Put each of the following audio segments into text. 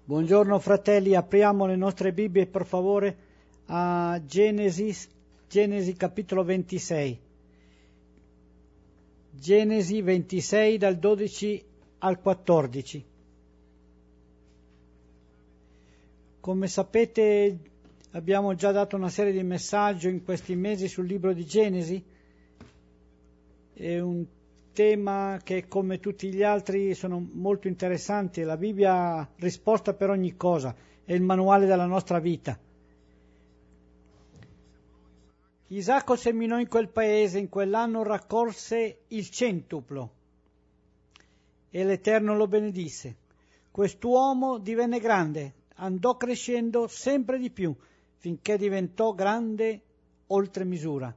Buongiorno fratelli, apriamo le nostre Bibbie per favore a Genesi capitolo 26. Genesi 26 dal 12 al 14. Come sapete abbiamo già dato una serie di messaggi in questi mesi sul libro di Genesi. È un tema che, come tutti gli altri, sono molto interessanti. La Bibbia ha risposta per ogni cosa, è il manuale della nostra vita. Isacco seminò in quel paese, in quell'anno raccolse il centuplo e l'Eterno lo benedisse. Quest'uomo divenne grande, andò crescendo sempre di più, finché diventò grande oltre misura.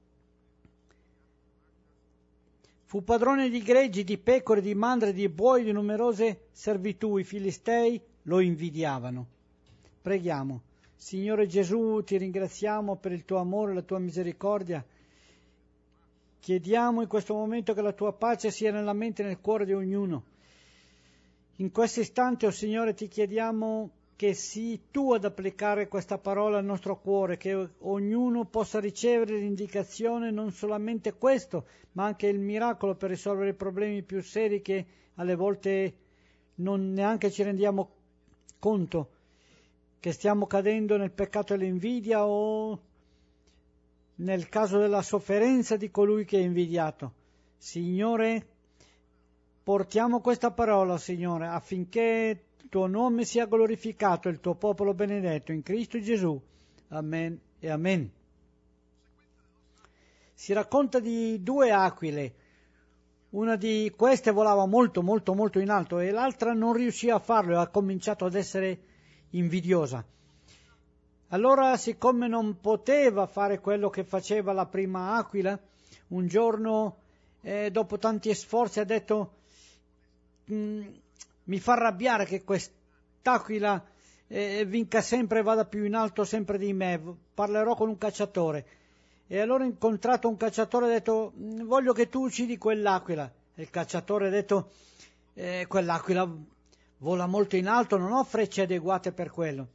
Fu padrone di greggi, di pecore, di mandre, di buoi, di numerose servitù. I filistei lo invidiavano. Preghiamo. Signore Gesù, ti ringraziamo per il tuo amore e la tua misericordia. Chiediamo in questo momento che la tua pace sia nella mente e nel cuore di ognuno. In questo istante, oh Signore, ti chiediamo che sii tu ad applicare questa parola al nostro cuore, che ognuno possa ricevere l'indicazione, non solamente questo, ma anche il miracolo per risolvere i problemi più seri che alle volte non neanche ci rendiamo conto che stiamo cadendo nel peccato dell'invidia o nel caso della sofferenza di colui che è invidiato. Signore, portiamo questa parola, Signore, affinché il tuo nome sia glorificato, il tuo popolo benedetto, in Cristo Gesù. Amen e amen. Si racconta di due aquile. Una di queste volava molto in alto e l'altra non riusciva a farlo e ha cominciato ad essere invidiosa. Allora, siccome non poteva fare quello che faceva la prima aquila, un giorno, dopo tanti sforzi, ha detto: mi fa arrabbiare che quest'aquila vinca sempre e vada più in alto sempre di me, parlerò con un cacciatore. E allora ha incontrato un cacciatore e ha detto: voglio che tu uccidi quell'aquila. E il cacciatore ha detto: quell'aquila vola molto in alto, non ho frecce adeguate per quello.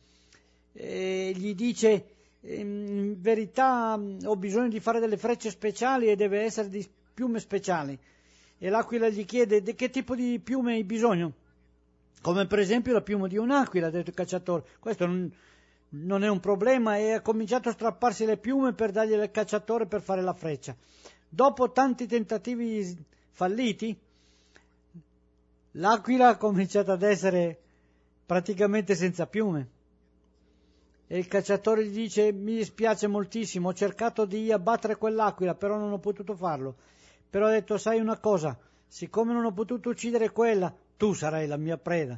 E gli dice: in verità ho bisogno di fare delle frecce speciali e deve essere di piume speciali. E l'aquila gli chiede: di che tipo di piume hai bisogno? Come per esempio la piuma di un'aquila, ha detto il cacciatore. Questo non è un problema, e ha cominciato a strapparsi le piume per dargli al cacciatore per fare la freccia. Dopo tanti tentativi falliti, l'aquila ha cominciato ad essere praticamente senza piume. E il cacciatore gli dice: mi dispiace moltissimo, ho cercato di abbattere quell'aquila, però non ho potuto farlo. Però ha detto: sai una cosa, siccome non ho potuto uccidere quella, tu sarai la mia preda.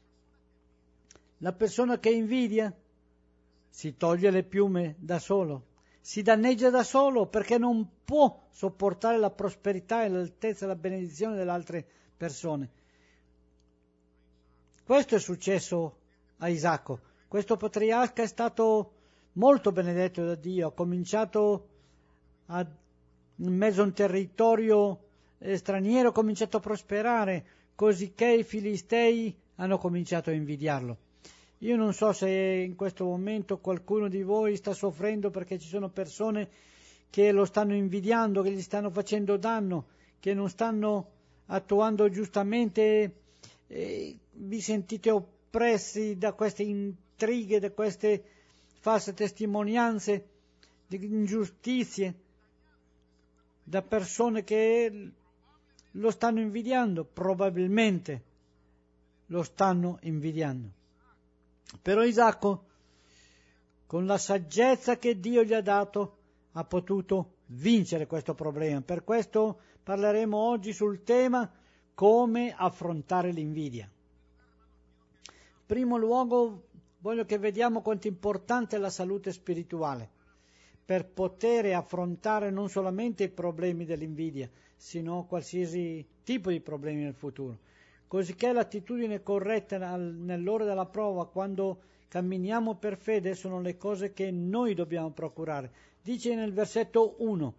La persona che invidia si toglie le piume da solo, si danneggia da solo perché non può sopportare la prosperità e l'altezza e la benedizione delle altre persone. Questo è successo a Isacco. Questo patriarca è stato molto benedetto da Dio, ha cominciato in mezzo a un territorio straniero, ha cominciato a prosperare, cosicché i filistei hanno cominciato a invidiarlo. Io non so se in questo momento qualcuno di voi sta soffrendo perché ci sono persone che lo stanno invidiando, che gli stanno facendo danno, che non stanno attuando giustamente, vi sentite oppressi da queste intrighe, da queste false testimonianze, di ingiustizie, da persone che lo stanno invidiando, probabilmente lo stanno invidiando. Però Isacco, con la saggezza che Dio gli ha dato, ha potuto vincere questo problema. Per questo parleremo oggi sul tema come affrontare l'invidia. In primo luogo voglio che vediamo quanto è importante la salute spirituale per poter affrontare non solamente i problemi dell'invidia, sino qualsiasi tipo di problemi nel futuro. Cosicché l'attitudine corretta nell'ora della prova, quando camminiamo per fede, sono le cose che noi dobbiamo procurare. Dice nel versetto 1: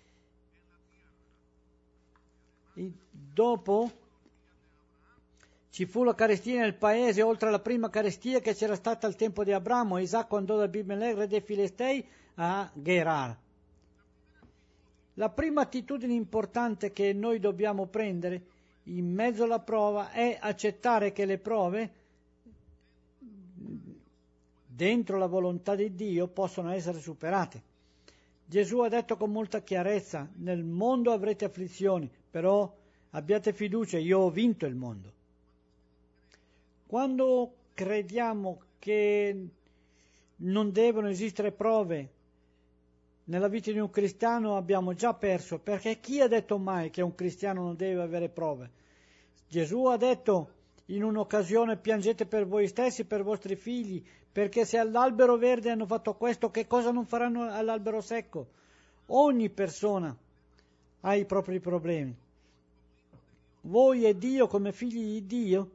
dopo Ci fu la carestia nel paese, oltre alla prima carestia che c'era stata al tempo di Abramo. Isacco andò da Abimelech, re dei Filistei, a Gerar. La prima attitudine importante che noi dobbiamo prendere in mezzo alla prova è accettare che le prove, dentro la volontà di Dio, possono essere superate. Gesù ha detto con molta chiarezza: nel mondo avrete afflizioni, però abbiate fiducia, io ho vinto il mondo. Quando crediamo che non devono esistere prove nella vita di un cristiano, abbiamo già perso, perché chi ha detto mai che un cristiano non deve avere prove? Gesù ha detto in un'occasione: piangete per voi stessi, per i vostri figli, perché se all'albero verde hanno fatto questo, che cosa non faranno all'albero secco? Ogni persona ha i propri problemi. Voi e Dio, come figli di Dio.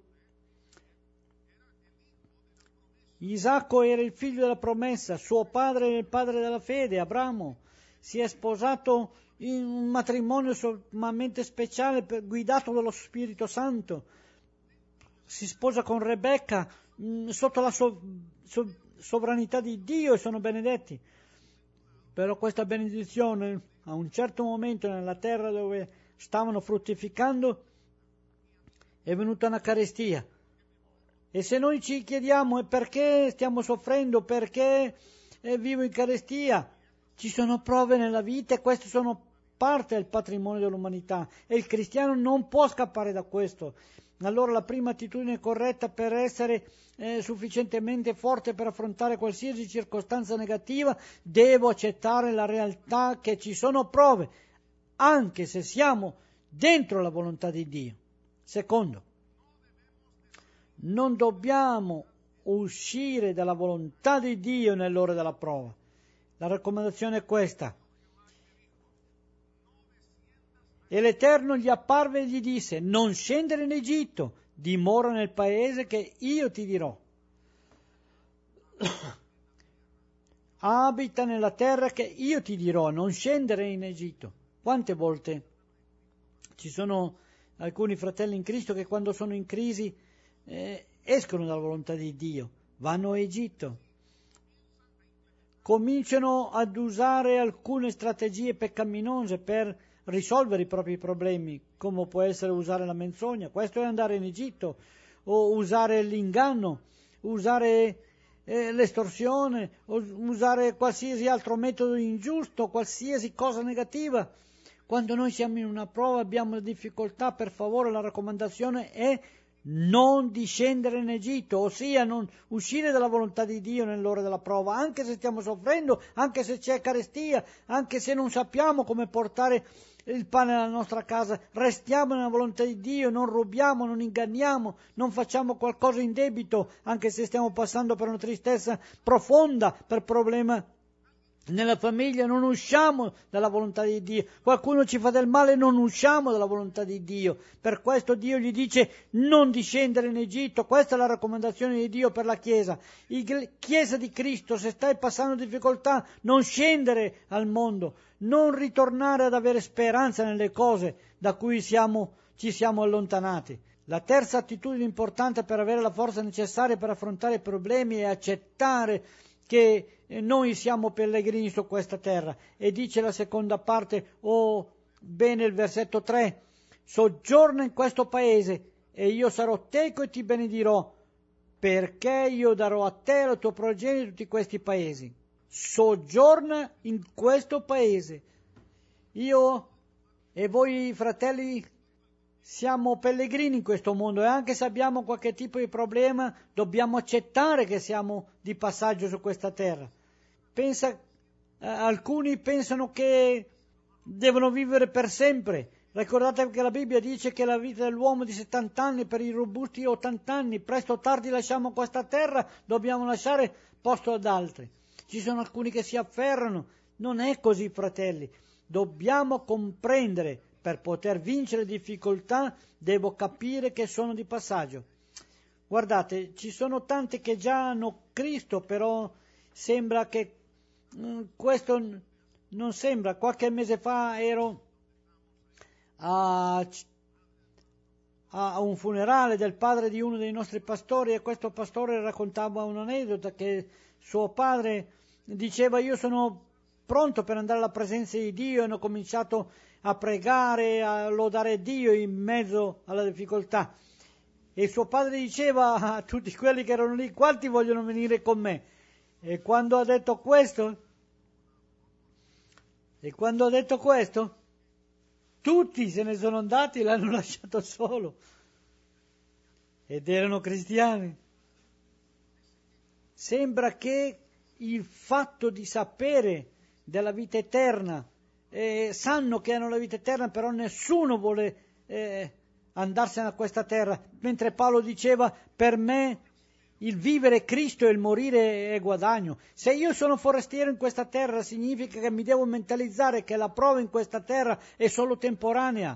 Isacco era il figlio della promessa, suo padre era il padre della fede. Abramo si è sposato in un matrimonio sommamente speciale, guidato dallo Spirito Santo. Si sposa con Rebecca sotto la sovranità di Dio e sono benedetti. Però questa benedizione, a un certo momento nella terra dove stavano fruttificando, è venuta una carestia. E se noi ci chiediamo perché stiamo soffrendo, perché vivo in carestia, ci sono prove nella vita e queste sono parte del patrimonio dell'umanità e il cristiano non può scappare da questo. Allora la prima attitudine corretta per essere sufficientemente forte per affrontare qualsiasi circostanza negativa: devo accettare la realtà che ci sono prove, anche se siamo dentro la volontà di Dio. Secondo, non dobbiamo uscire dalla volontà di Dio nell'ora della prova. La raccomandazione è questa: e l'Eterno gli apparve e gli disse: non scendere in Egitto, dimora nel paese che io ti dirò. Abita nella terra che io ti dirò, non scendere in Egitto. Quante volte ci sono alcuni fratelli in Cristo che quando sono in crisi escono dalla volontà di Dio, vanno a Egitto, cominciano ad usare alcune strategie peccaminose per risolvere i propri problemi, come può essere usare la menzogna. Questo è andare in Egitto, o usare l'inganno, usare l'estorsione, o usare qualsiasi altro metodo ingiusto, qualsiasi cosa negativa. Quando noi siamo in una prova, abbiamo difficoltà, per favore la raccomandazione è non discendere in Egitto, ossia non uscire dalla volontà di Dio nell'ora della prova, anche se stiamo soffrendo, anche se c'è carestia, anche se non sappiamo come portare il pane alla nostra casa, restiamo nella volontà di Dio, non rubiamo, non inganniamo, non facciamo qualcosa in debito, anche se stiamo passando per una tristezza profonda, per problema nella famiglia, non usciamo dalla volontà di Dio. Qualcuno ci fa del male, non usciamo dalla volontà di Dio. Per questo Dio gli dice non discendere in Egitto. Questa è la raccomandazione di Dio per la Chiesa. Chiesa di Cristo, se stai passando difficoltà, non scendere al mondo, non ritornare ad avere speranza nelle cose da cui ci siamo allontanati. La terza attitudine importante per avere la forza necessaria per affrontare i problemi è accettare che noi siamo pellegrini su questa terra. E dice la seconda parte, bene il versetto 3, soggiorna in questo paese e io sarò teco e ti benedirò, perché io darò a te e al tuo progenie tutti questi paesi. Soggiorna in questo paese. Io e voi fratelli siamo pellegrini in questo mondo e anche se abbiamo qualche tipo di problema dobbiamo accettare che siamo di passaggio su questa terra. Alcuni pensano che devono vivere per sempre. Ricordate che la Bibbia dice che la vita dell'uomo è di 70 anni, per i robusti 80 anni. Presto o tardi lasciamo questa terra, dobbiamo lasciare posto ad altri. Ci sono alcuni che si afferrano. Non è così, fratelli. Dobbiamo comprendere. Per poter vincere difficoltà devo capire che sono di passaggio. Guardate, ci sono tanti che già hanno Cristo, però sembra che questo non sembra. Qualche mese fa ero a a un funerale del padre di uno dei nostri pastori, e questo pastore raccontava un aneddoto che suo padre diceva: io sono pronto per andare alla presenza di Dio, e hanno cominciato a pregare, a lodare Dio in mezzo alla difficoltà, e suo padre diceva a tutti quelli che erano lì: quanti vogliono venire con me? E quando ha detto questo, tutti se ne sono andati e l'hanno lasciato solo, ed erano cristiani. Sembra che il fatto di sapere della vita eterna, sanno che hanno la vita eterna, però nessuno vuole andarsene a questa terra, mentre Paolo diceva: per me il vivere è Cristo e il morire è guadagno. Se io sono forestiero in questa terra, significa che mi devo mentalizzare che la prova in questa terra è solo temporanea.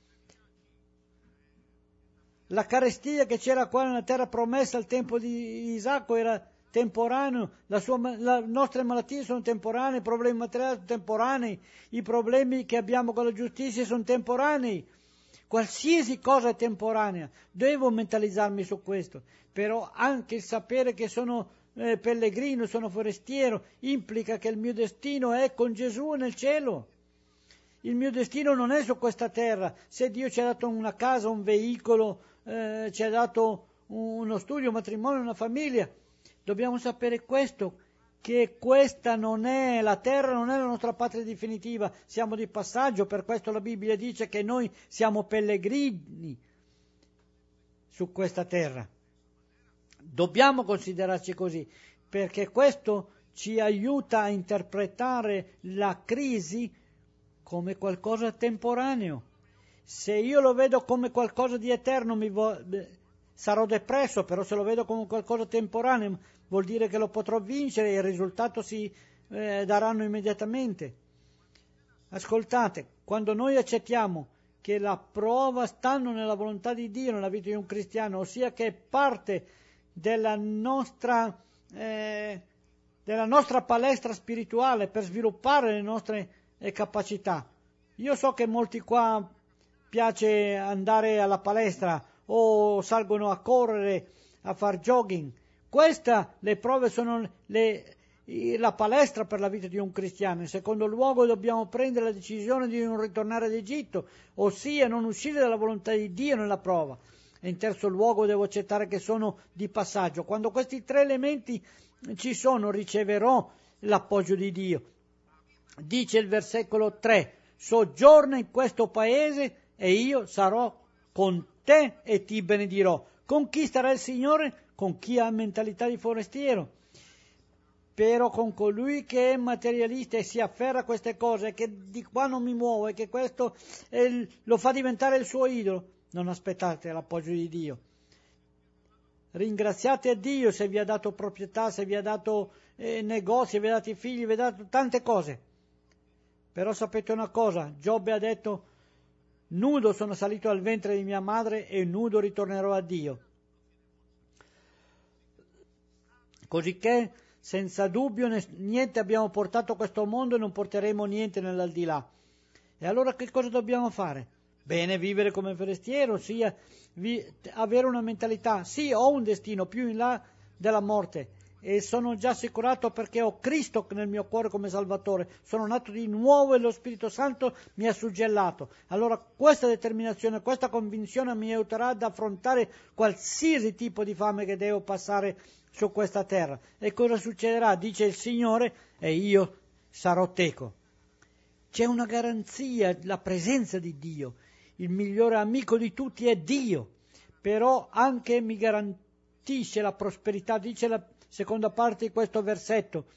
La carestia che c'era qua nella terra promessa al tempo di Isacco era temporaneo, le nostre malattie sono temporanee, i problemi materiali sono temporanei, i problemi che abbiamo con la giustizia sono temporanei, qualsiasi cosa è temporanea. Devo mentalizzarmi su questo, però anche il sapere che sono pellegrino, sono forestiero, implica che il mio destino è con Gesù nel cielo. Il mio destino non è su questa terra. Se Dio ci ha dato una casa, un veicolo, ci ha dato uno studio, un matrimonio, una famiglia, dobbiamo sapere questo, che questa non è la terra, non è la nostra patria definitiva, siamo di passaggio. Per questo la Bibbia dice che noi siamo pellegrini su questa terra. Dobbiamo considerarci così, perché questo ci aiuta a interpretare la crisi come qualcosa temporaneo. Se io lo vedo come qualcosa di eterno sarò depresso, però se lo vedo come qualcosa temporaneo vuol dire che lo potrò vincere e il risultato si daranno immediatamente. Ascoltate, quando noi accettiamo che la prova stanno nella volontà di Dio nella vita di un cristiano, ossia che è parte della nostra palestra spirituale per sviluppare le nostre capacità. Io so che molti qua piace andare alla palestra o salgono a correre, a far jogging. Le prove sono la palestra per la vita di un cristiano. In secondo luogo dobbiamo prendere la decisione di non ritornare ad Egitto, ossia non uscire dalla volontà di Dio nella prova. E in terzo luogo devo accettare che sono di passaggio. Quando questi tre elementi ci sono, riceverò l'appoggio di Dio. Dice il versicolo 3: soggiorna in questo paese e io sarò con te e ti benedirò. Con chi starà il Signore? Con chi ha mentalità di forestiero. Però con colui che è materialista e si afferra a queste cose, che di qua non mi muovo e che questo lo fa diventare il suo idolo, non aspettate l'appoggio di Dio. Ringraziate a Dio se vi ha dato proprietà, se vi ha dato negozi, vi ha dato figli, vi ha dato tante cose. Però sapete una cosa, Giobbe ha detto: nudo sono salito al ventre di mia madre e nudo ritornerò a Dio. Cosicché senza dubbio niente abbiamo portato a questo mondo e non porteremo niente nell'aldilà. E allora che cosa dobbiamo fare? Bene, vivere come forestiero, sia avere una mentalità. Sì, ho un destino più in là della morte e sono già assicurato perché ho Cristo nel mio cuore come Salvatore. Sono nato di nuovo e lo Spirito Santo mi ha suggellato. Allora questa determinazione, questa convinzione mi aiuterà ad affrontare qualsiasi tipo di fame che devo passare su questa terra. E cosa succederà? Dice il Signore: e io sarò teco. C'è una garanzia, la presenza di Dio. Il migliore amico di tutti è Dio, però anche mi garantisce la prosperità. Dice la seconda parte di questo versetto: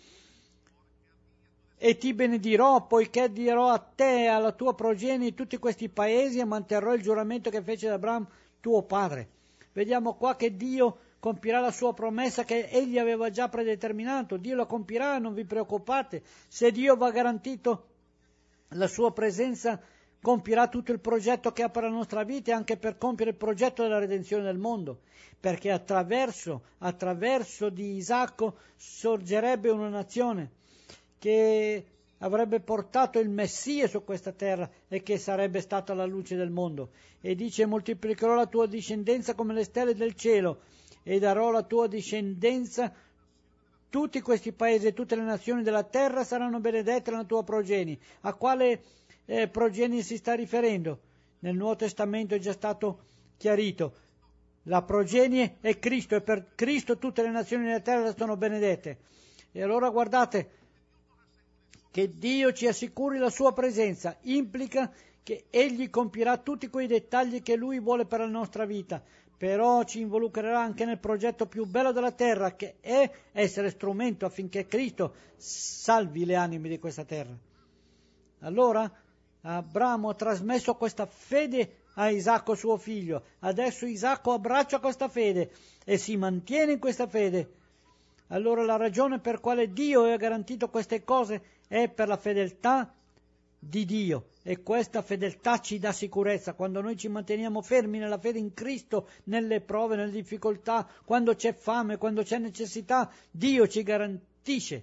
e ti benedirò, poiché dirò a te e alla tua progenie tutti questi paesi, e manterrò il giuramento che fece ad Abramo tuo padre. Vediamo qua che Dio compirà la sua promessa che egli aveva già predeterminato. Dio la compirà, non vi preoccupate. Se Dio va garantito la sua presenza, compirà tutto il progetto che ha per la nostra vita e anche per compiere il progetto della redenzione del mondo, perché attraverso di Isacco sorgerebbe una nazione che avrebbe portato il Messia su questa terra e che sarebbe stata la luce del mondo. E dice: moltiplicherò la tua discendenza come le stelle del cielo e darò la tua discendenza. Tutti questi paesi e tutte le nazioni della terra saranno benedette nella tua progenie. A quale progenie si sta riferendo? Nel Nuovo Testamento è già stato chiarito. La progenie è Cristo e per Cristo tutte le nazioni della terra sono benedette. E allora guardate che Dio ci assicuri la sua presenza, implica che Egli compirà tutti quei dettagli che Lui vuole per la nostra vita, però ci involucrerà anche nel progetto più bello della terra, che è essere strumento affinché Cristo salvi le anime di questa terra. Allora Abramo ha trasmesso questa fede a Isacco suo figlio, adesso Isacco abbraccia questa fede e si mantiene in questa fede. Allora la ragione per quale Dio ha garantito queste cose è per la fedeltà di Dio, e questa fedeltà ci dà sicurezza. Quando noi ci manteniamo fermi nella fede in Cristo, nelle prove, nelle difficoltà, quando c'è fame, quando c'è necessità, Dio ci garantisce.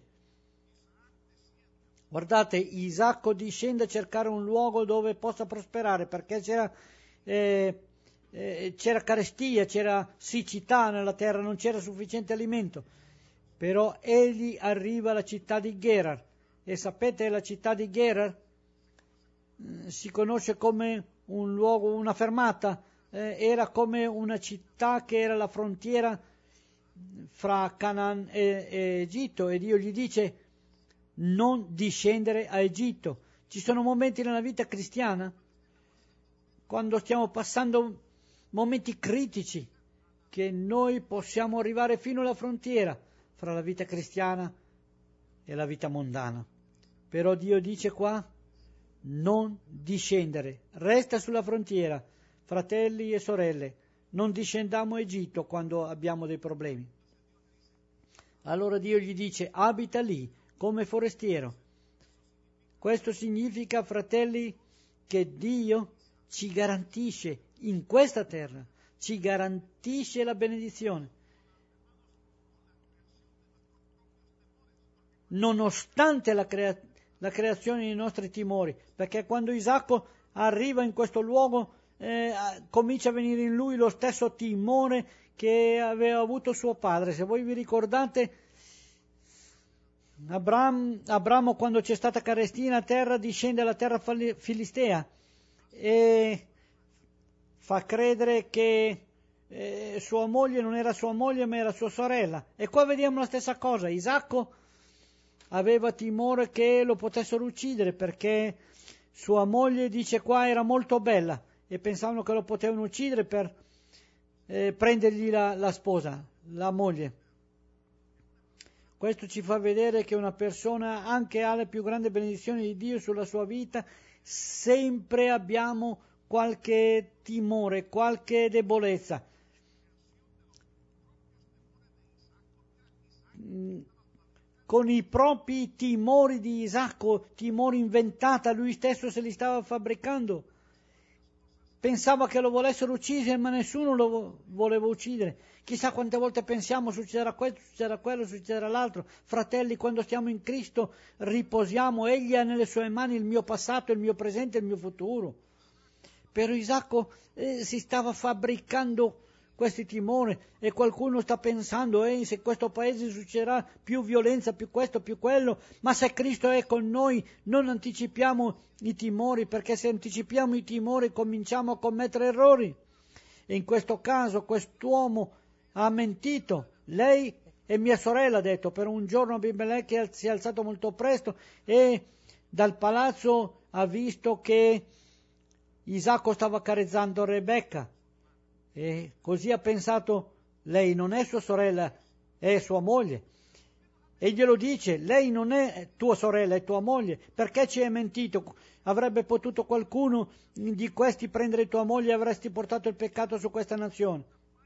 Guardate, Isacco discende a cercare un luogo dove possa prosperare, perché c'era carestia, c'era siccità nella terra, non c'era sufficiente alimento. Però egli arriva alla città di Gerar, e sapete, la città di Gerar si conosce come un luogo, una fermata, era come una città che era la frontiera fra Canaan e Egitto, e Dio gli dice: non discendere a Egitto. Ci sono momenti nella vita cristiana, quando stiamo passando momenti critici, che noi possiamo arrivare fino alla frontiera fra la vita cristiana e la vita mondana. Però Dio dice qua: non discendere, resta sulla frontiera, fratelli e sorelle, non discendiamo a Egitto quando abbiamo dei problemi. Allora Dio gli dice: abita lì come forestiero. Questo significa, fratelli, che Dio ci garantisce in questa terra, ci garantisce la benedizione, nonostante la creazione dei nostri timori, perché quando Isacco arriva in questo luogo comincia a venire in lui lo stesso timore che aveva avuto suo padre. Se voi vi ricordate, Abramo, quando c'è stata carestia a terra, discende alla terra filistea e fa credere che sua moglie non era sua moglie ma era sua sorella. E qua vediamo la stessa cosa. Isacco aveva timore che lo potessero uccidere, perché sua moglie, dice qua, era molto bella, e pensavano che lo potevano uccidere per prendergli la sposa, la moglie. Questo ci fa vedere che una persona, anche ha le più grandi benedizioni di Dio sulla sua vita, sempre abbiamo qualche timore, qualche debolezza. Con i propri timori di Isacco, timori inventata, lui stesso se li stava fabbricando. Pensava che lo volessero uccidere, ma nessuno lo voleva uccidere. Chissà quante volte pensiamo: succederà questo, succederà quello, succederà l'altro. Fratelli, quando stiamo in Cristo riposiamo, Egli ha nelle sue mani il mio passato, il mio presente e il mio futuro. Però Isacco si stava fabbricando questi timori, e qualcuno sta pensando: se questo paese succederà più violenza, più questo, più quello. Ma se Cristo è con noi, non anticipiamo i timori, perché se anticipiamo i timori cominciamo a commettere errori. E in questo caso quest'uomo ha mentito. Lei è mia sorella, ha detto. Per un giorno Abimelech si è alzato molto presto e dal palazzo ha visto che Isacco stava accarezzando Rebecca, e così ha pensato: lei non è sua sorella, è sua moglie. E glielo dice: lei non è tua sorella, è tua moglie. Perché ci hai mentito? Avrebbe potuto qualcuno di questi prendere tua moglie e avresti portato il peccato su questa nazione.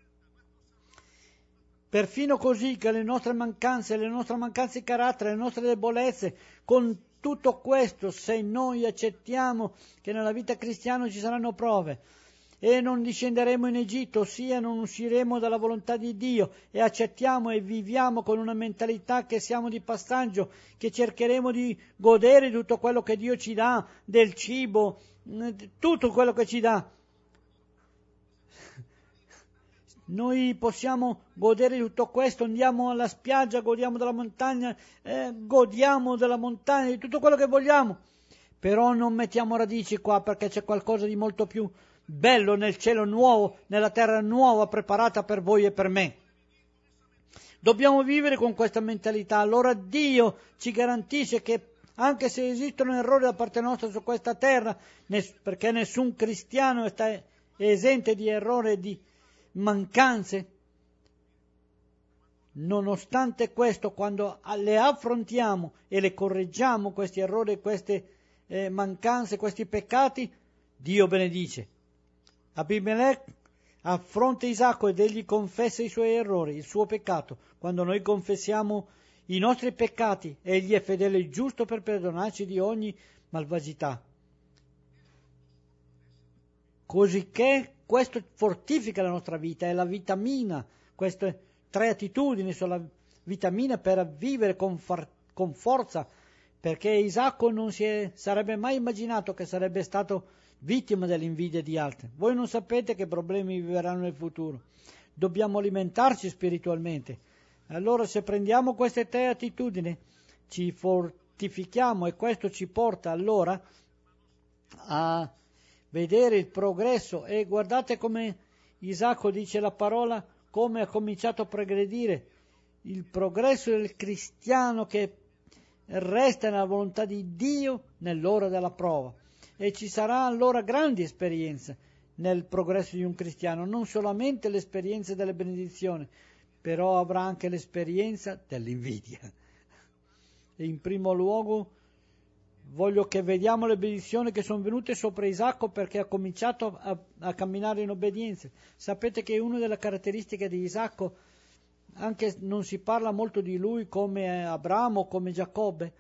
Perfino così, che le nostre mancanze di carattere, le nostre debolezze, con tutto questo, se noi accettiamo che nella vita cristiana ci saranno prove, e non discenderemo in Egitto, ossia non usciremo dalla volontà di Dio e accettiamo e viviamo con una mentalità che siamo di passaggio, che cercheremo di godere di tutto quello che Dio ci dà, del cibo, tutto quello che ci dà. Noi possiamo godere di tutto questo, andiamo alla spiaggia, godiamo della montagna, di tutto quello che vogliamo, però non mettiamo radici qua, perché c'è qualcosa di molto più bello nel cielo nuovo, nella terra nuova preparata per voi e per me. Dobbiamo vivere con questa mentalità. Allora Dio ci garantisce che anche se esistono errori da parte nostra su questa terra, perché nessun cristiano è esente di errori e di mancanze, nonostante questo, quando le affrontiamo e le correggiamo, questi errori, queste mancanze, questi peccati, Dio benedice. Abimelech affronta Isacco ed egli confessa i suoi errori, il suo peccato. Quando noi confessiamo i nostri peccati, egli è fedele e giusto per perdonarci di ogni malvagità. Cosicché questo fortifica la nostra vita, è la vitamina, queste 3 attitudini sono la vitamina per vivere con forza, perché Isacco non sarebbe mai immaginato che sarebbe stato vittima dell'invidia di altri. Voi non sapete che problemi viveranno nel futuro. Dobbiamo alimentarci spiritualmente. Allora, se prendiamo queste 3 attitudini, ci fortifichiamo, e questo ci porta allora a vedere il progresso. E guardate come Isacco dice la parola, come ha cominciato a progredire, il progresso del cristiano che resta nella volontà di Dio nell'ora della prova. E ci sarà allora grandi esperienze nel progresso di un cristiano, non solamente l'esperienza delle benedizioni, però avrà anche l'esperienza dell'invidia. E in primo luogo voglio che vediamo le benedizioni che sono venute sopra Isacco, perché ha cominciato a camminare in obbedienza. Sapete che una delle caratteristiche di Isacco, anche non si parla molto di lui come Abramo, come Giacobbe,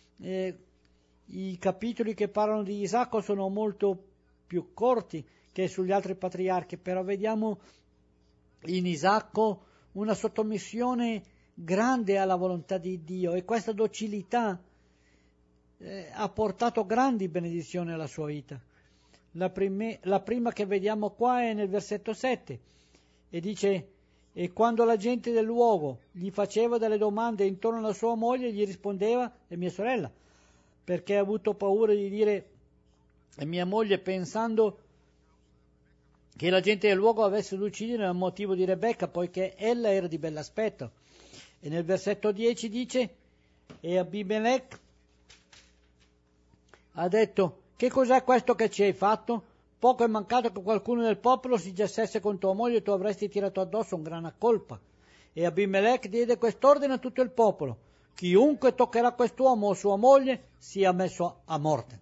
i capitoli che parlano di Isacco sono molto più corti che sugli altri patriarchi, però vediamo in Isacco una sottomissione grande alla volontà di Dio, e questa docilità ha portato grandi benedizioni alla sua vita. La prima che vediamo qua è nel versetto 7, e dice: e quando la gente del luogo gli faceva delle domande intorno alla sua moglie, gli rispondeva: è mia sorella, perché ha avuto paura di dire è mia moglie, pensando che la gente del luogo avesse da uccidere a motivo di Rebecca, poiché ella era di bell'aspetto. E nel versetto 10 dice: e Abimelech ha detto: che cos'è questo che ci hai fatto? Poco è mancato che qualcuno del popolo si giacesse con tua moglie e tu avresti tirato addosso un gran colpa. E Abimelech diede quest'ordine a tutto il popolo: chiunque toccherà quest'uomo o sua moglie sia messo a morte.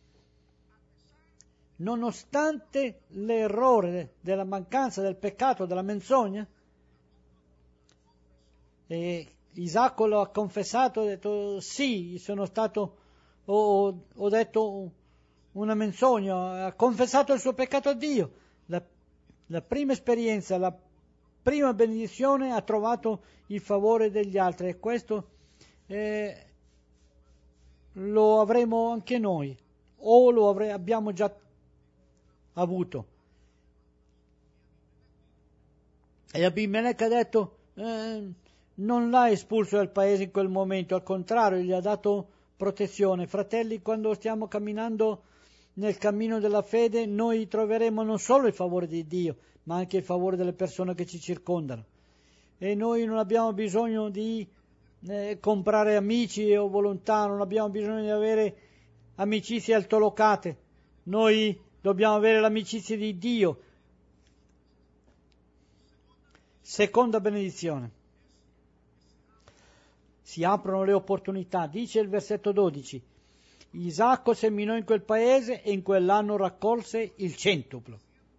Nonostante l'errore della mancanza, del peccato, della menzogna, e Isacco lo ha confessato, ha detto: sì, sono stato, ho detto una menzogna, ha confessato il suo peccato a Dio. La prima esperienza, la prima benedizione, ha trovato il favore degli altri, e questo lo avremo anche noi, o abbiamo già avuto. E Abimelech ha detto: non l'ha espulso dal paese in quel momento, al contrario, gli ha dato protezione. Fratelli, quando stiamo camminando nel cammino della fede, noi troveremo non solo il favore di Dio, ma anche il favore delle persone che ci circondano. E noi non abbiamo bisogno di comprare amici o volontà, non abbiamo bisogno di avere amicizie altolocate. Noi dobbiamo avere l'amicizia di Dio. Seconda benedizione: si aprono le opportunità. Dice il versetto 12: Isacco seminò in quel paese e in quell'anno raccolse il centuplo,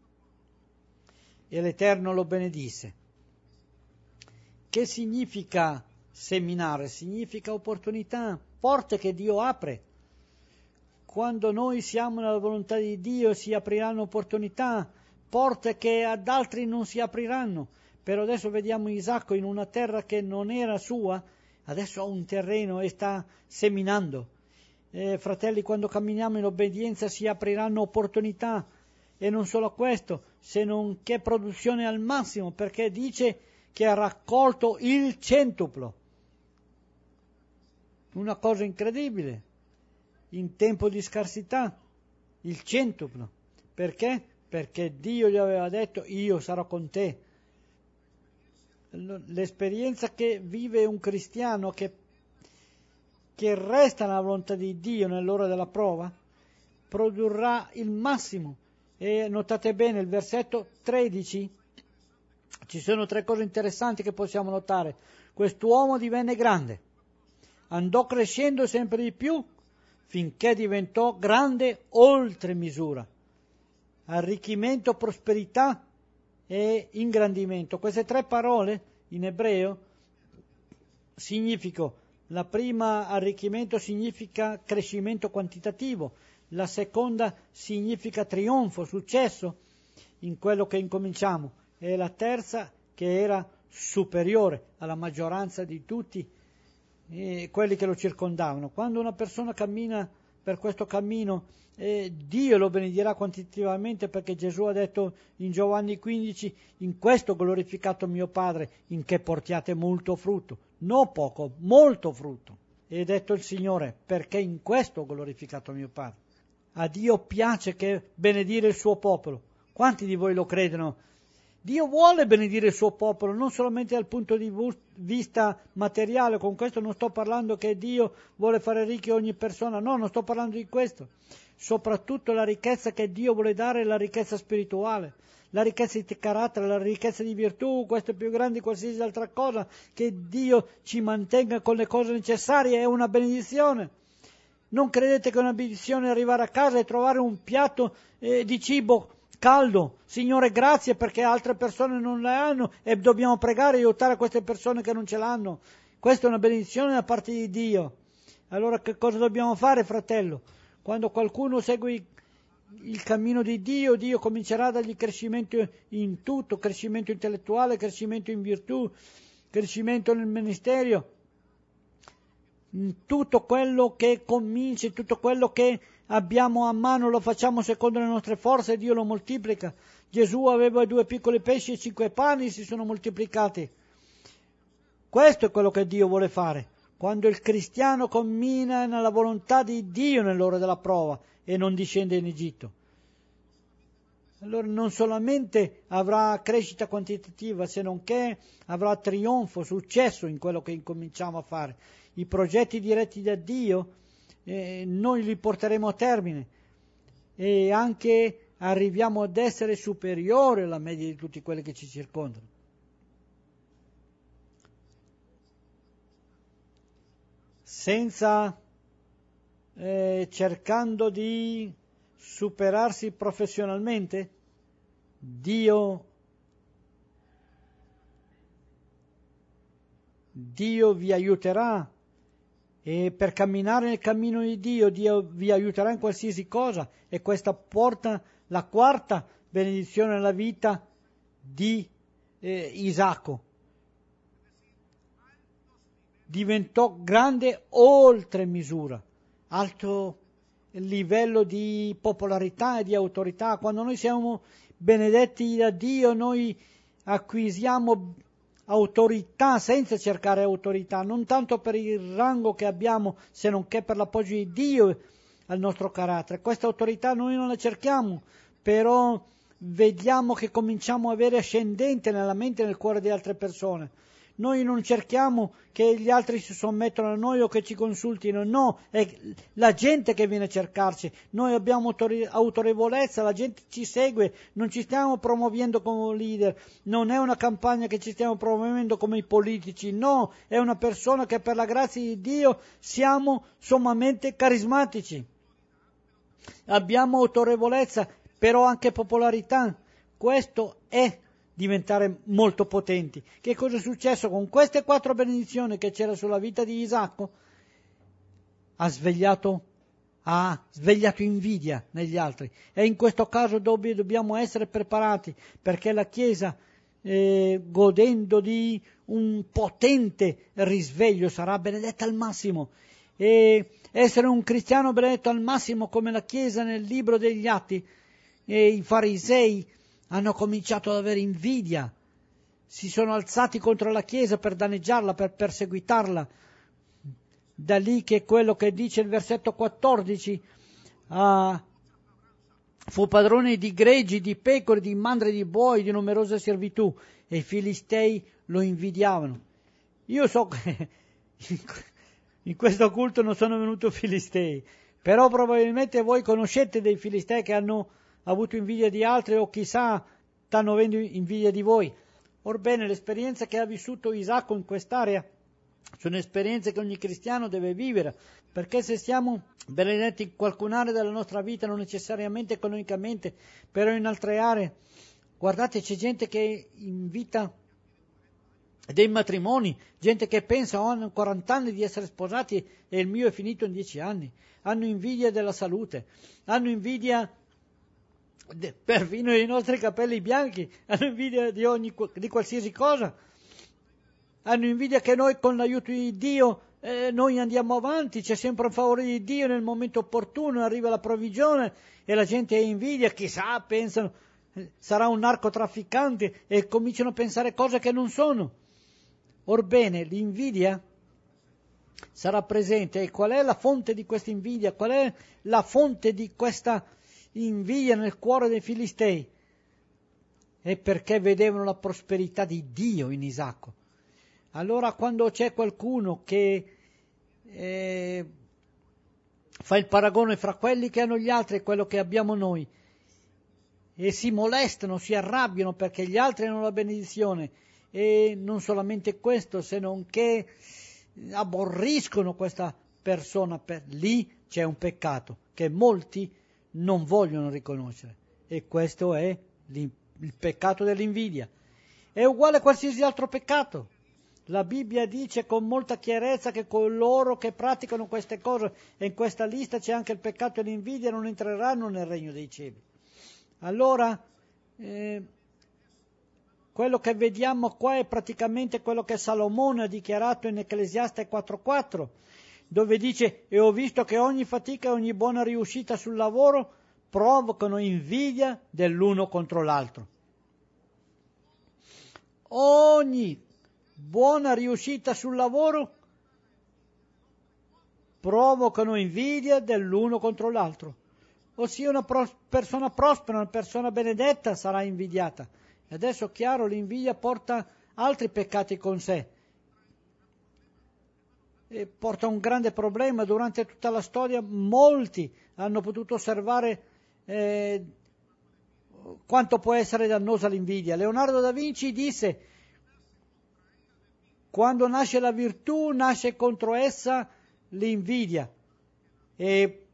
e l'Eterno lo benedisse. Che significa seminare? Significa opportunità, porte che Dio apre. Quando noi siamo nella volontà di Dio si apriranno opportunità, porte che ad altri non si apriranno. Però adesso vediamo Isacco in una terra che non era sua, adesso ha un terreno e sta seminando. Fratelli, quando camminiamo in obbedienza si apriranno opportunità, e non solo questo, se non che produzione al massimo, perché dice che ha raccolto il centuplo. Una cosa incredibile, in tempo di scarsità, il centuplo. Perché? Perché Dio gli aveva detto: io sarò con te. L'esperienza che vive un cristiano che resta nella volontà di Dio nell'ora della prova produrrà il massimo. E notate bene il versetto 13, ci sono 3 cose interessanti che possiamo notare. Quest'uomo divenne grande, andò crescendo sempre di più finché diventò grande oltre misura. Arricchimento, prosperità e ingrandimento. Queste 3 parole in ebreo significano: la prima, arricchimento, significa crescimento quantitativo; la seconda significa trionfo, successo in quello che incominciamo, e la terza che era superiore alla maggioranza di tutti quelli che lo circondavano. Quando una persona cammina per questo cammino, Dio lo benedirà quantitativamente, perché Gesù ha detto in Giovanni 15: in questo glorificato mio Padre, in che portiate molto frutto, non poco, molto frutto. E ha detto il Signore: perché in questo ho glorificato mio Padre. A Dio piace che benedire il suo popolo. Quanti di voi lo credono? Dio vuole benedire il suo popolo, non solamente dal punto di vista materiale. Con questo non sto parlando che Dio vuole fare ricchi ogni persona, no, non sto parlando di questo. Soprattutto la ricchezza che Dio vuole dare è la ricchezza spirituale, la ricchezza di carattere, la ricchezza di virtù. Questo è più grande di qualsiasi altra cosa. Che Dio ci mantenga con le cose necessarie è una benedizione. Non credete che è una benedizione arrivare a casa e trovare un piatto di cibo caldo? Signore, grazie, perché altre persone non le hanno e dobbiamo pregare e aiutare queste persone che non ce l'hanno. Questa è una benedizione da parte di Dio. Allora che cosa dobbiamo fare, fratello? Quando qualcuno segue il cammino di Dio, Dio comincerà a dargli crescimento in tutto: crescimento intellettuale, crescimento in virtù, crescimento nel ministero. Tutto quello che comincia, tutto quello che abbiamo a mano lo facciamo secondo le nostre forze, Dio lo moltiplica. Gesù aveva 2 piccoli pesci e 5 pani, si sono moltiplicati. Questo è quello che Dio vuole fare quando il cristiano cammina nella volontà di Dio nell'ora della prova e non discende in Egitto. Allora non solamente avrà crescita quantitativa, se non che avrà trionfo, successo in quello che incominciamo a fare. I progetti diretti da Dio noi li porteremo a termine, e anche arriviamo ad essere superiori alla media di tutti quelli che ci circondano. Senza cercando di superarsi professionalmente, Dio vi aiuterà, e per camminare nel cammino di Dio vi aiuterà in qualsiasi cosa, e questa porta la 4ª benedizione nella vita di Isacco. Diventò grande oltre misura, alto livello di popolarità e di autorità. Quando noi siamo benedetti da Dio, noi acquisiamo autorità senza cercare autorità, non tanto per il rango che abbiamo, se non che per l'appoggio di Dio al nostro carattere. Questa autorità noi non la cerchiamo, però vediamo che cominciamo a avere ascendente nella mente e nel cuore di altre persone. Noi non cerchiamo che gli altri si sommettano a noi o che ci consultino, no, è la gente che viene a cercarci. Noi abbiamo autorevolezza, la gente ci segue, non ci stiamo promuovendo come leader, non è una campagna che ci stiamo promuovendo come i politici, no, è una persona che per la grazia di Dio siamo sommamente carismatici. Abbiamo autorevolezza, però anche popolarità. Questo è diventare molto potenti. Che cosa è successo con queste 4 benedizioni che c'era sulla vita di Isacco? Ha svegliato ha svegliato invidia negli altri, e in questo caso dobbiamo essere preparati, perché la Chiesa, godendo di un potente risveglio, sarà benedetta al massimo. E essere un cristiano benedetto al massimo come la Chiesa nel libro degli Atti, e i farisei hanno cominciato ad avere invidia, si sono alzati contro la Chiesa per danneggiarla, per perseguitarla. Da lì che quello che dice il versetto 14, fu padrone di greggi, di pecore, di mandri, di buoi, di numerose servitù, e i filistei lo invidiavano. Io so che in questo culto non sono venuti filistei, però probabilmente voi conoscete dei filistei che hanno avuto invidia di altri, o chissà stanno avendo invidia di voi. Orbene, l'esperienza che ha vissuto Isacco in quest'area sono esperienze che ogni cristiano deve vivere, perché se siamo benedetti in qualcun area della nostra vita, non necessariamente economicamente, però in altre aree, guardate, c'è gente che invita dei matrimoni, gente che pensa hanno 40 anni di essere sposati e il mio è finito in 10 anni, hanno invidia della salute, hanno invidia perfino dei nostri capelli bianchi, hanno invidia di qualsiasi cosa, hanno invidia che noi con l'aiuto di Dio noi andiamo avanti, c'è sempre un favore di Dio nel momento opportuno, arriva la provvigione e la gente è invidia, chissà, pensano sarà un narcotrafficante e cominciano a pensare cose che non sono. Orbene, l'invidia sarà presente, e qual è la fonte di questa invidia? Qual è la fonte di questa invidia nel cuore dei filistei? È perché vedevano la prosperità di Dio in Isacco. Allora quando c'è qualcuno che fa il paragone fra quelli che hanno gli altri e quello che abbiamo noi, e si molestano, si arrabbiano perché gli altri hanno la benedizione, e non solamente questo, se non che aborriscono questa persona, lì c'è un peccato che molti non vogliono riconoscere, e questo è il peccato dell'invidia. È uguale a qualsiasi altro peccato. La Bibbia dice con molta chiarezza che coloro che praticano queste cose, e in questa lista c'è anche il peccato dell'invidia, non entreranno nel regno dei cieli. Allora, quello che vediamo qua è praticamente quello che Salomone ha dichiarato in Ecclesiaste 4:4, dove dice: e ho visto che ogni fatica e ogni buona riuscita sul lavoro provocano invidia dell'uno contro l'altro. Ogni buona riuscita sul lavoro provocano invidia dell'uno contro l'altro. Ossia una persona prospera, una persona benedetta sarà invidiata. E adesso, chiaro, l'invidia porta altri peccati con sé. E porta un grande problema. Durante tutta la storia molti hanno potuto osservare quanto può essere dannosa l'invidia. Leonardo da Vinci disse: quando nasce la virtù, nasce contro essa l'invidia, e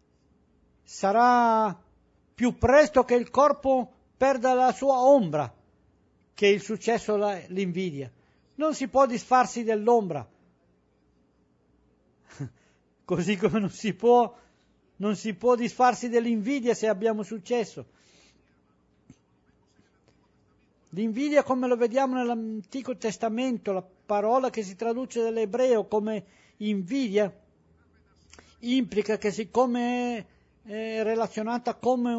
sarà più presto che il corpo perda la sua ombra che il successo l'invidia. Non si può disfarsi dell'ombra, così come non si può disfarsi dell'invidia se abbiamo successo. L'invidia, come lo vediamo nell'Antico Testamento, la parola che si traduce dall'ebreo come invidia, implica che siccome è relazionata come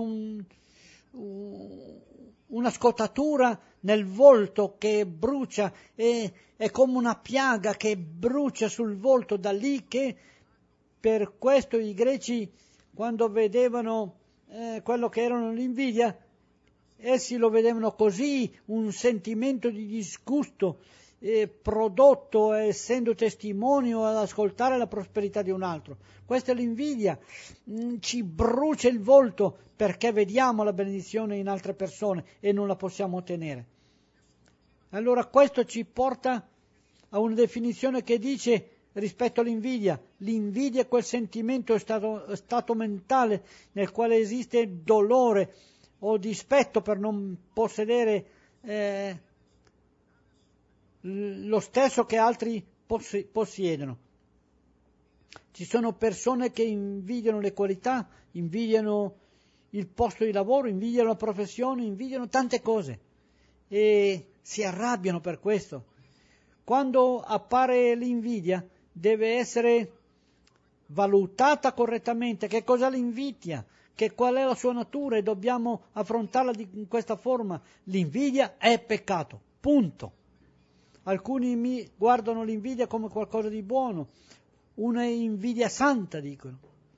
una scottatura nel volto che brucia, è come una piaga che brucia sul volto, da lì che per questo i greci, quando vedevano quello che erano l'invidia, essi lo vedevano così, un sentimento di disgusto prodotto essendo testimonio ad ascoltare la prosperità di un altro. Questa è l'invidia, ci brucia il volto perché vediamo la benedizione in altre persone e non la possiamo ottenere. Allora questo ci porta a una definizione che dice rispetto all'invidia: l'invidia è quel sentimento, stato mentale nel quale esiste dolore o dispetto per non possedere lo stesso che altri possiedono. Ci sono persone che invidiano le qualità, invidiano il posto di lavoro, invidiano la professione, invidiano tante cose e si arrabbiano per questo. Quando appare l'invidia deve essere valutata correttamente. Che cosa l'invidia? Qual è la sua natura e dobbiamo affrontarla in questa forma. L'invidia è peccato, punto. Alcuni guardano l'invidia come qualcosa di buono, una invidia santa, dicono,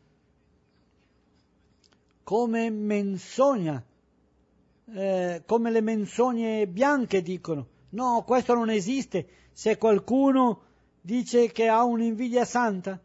come menzogna, come le menzogne bianche, dicono. No, questo non esiste. Se qualcuno dice che ha un'invidia santa,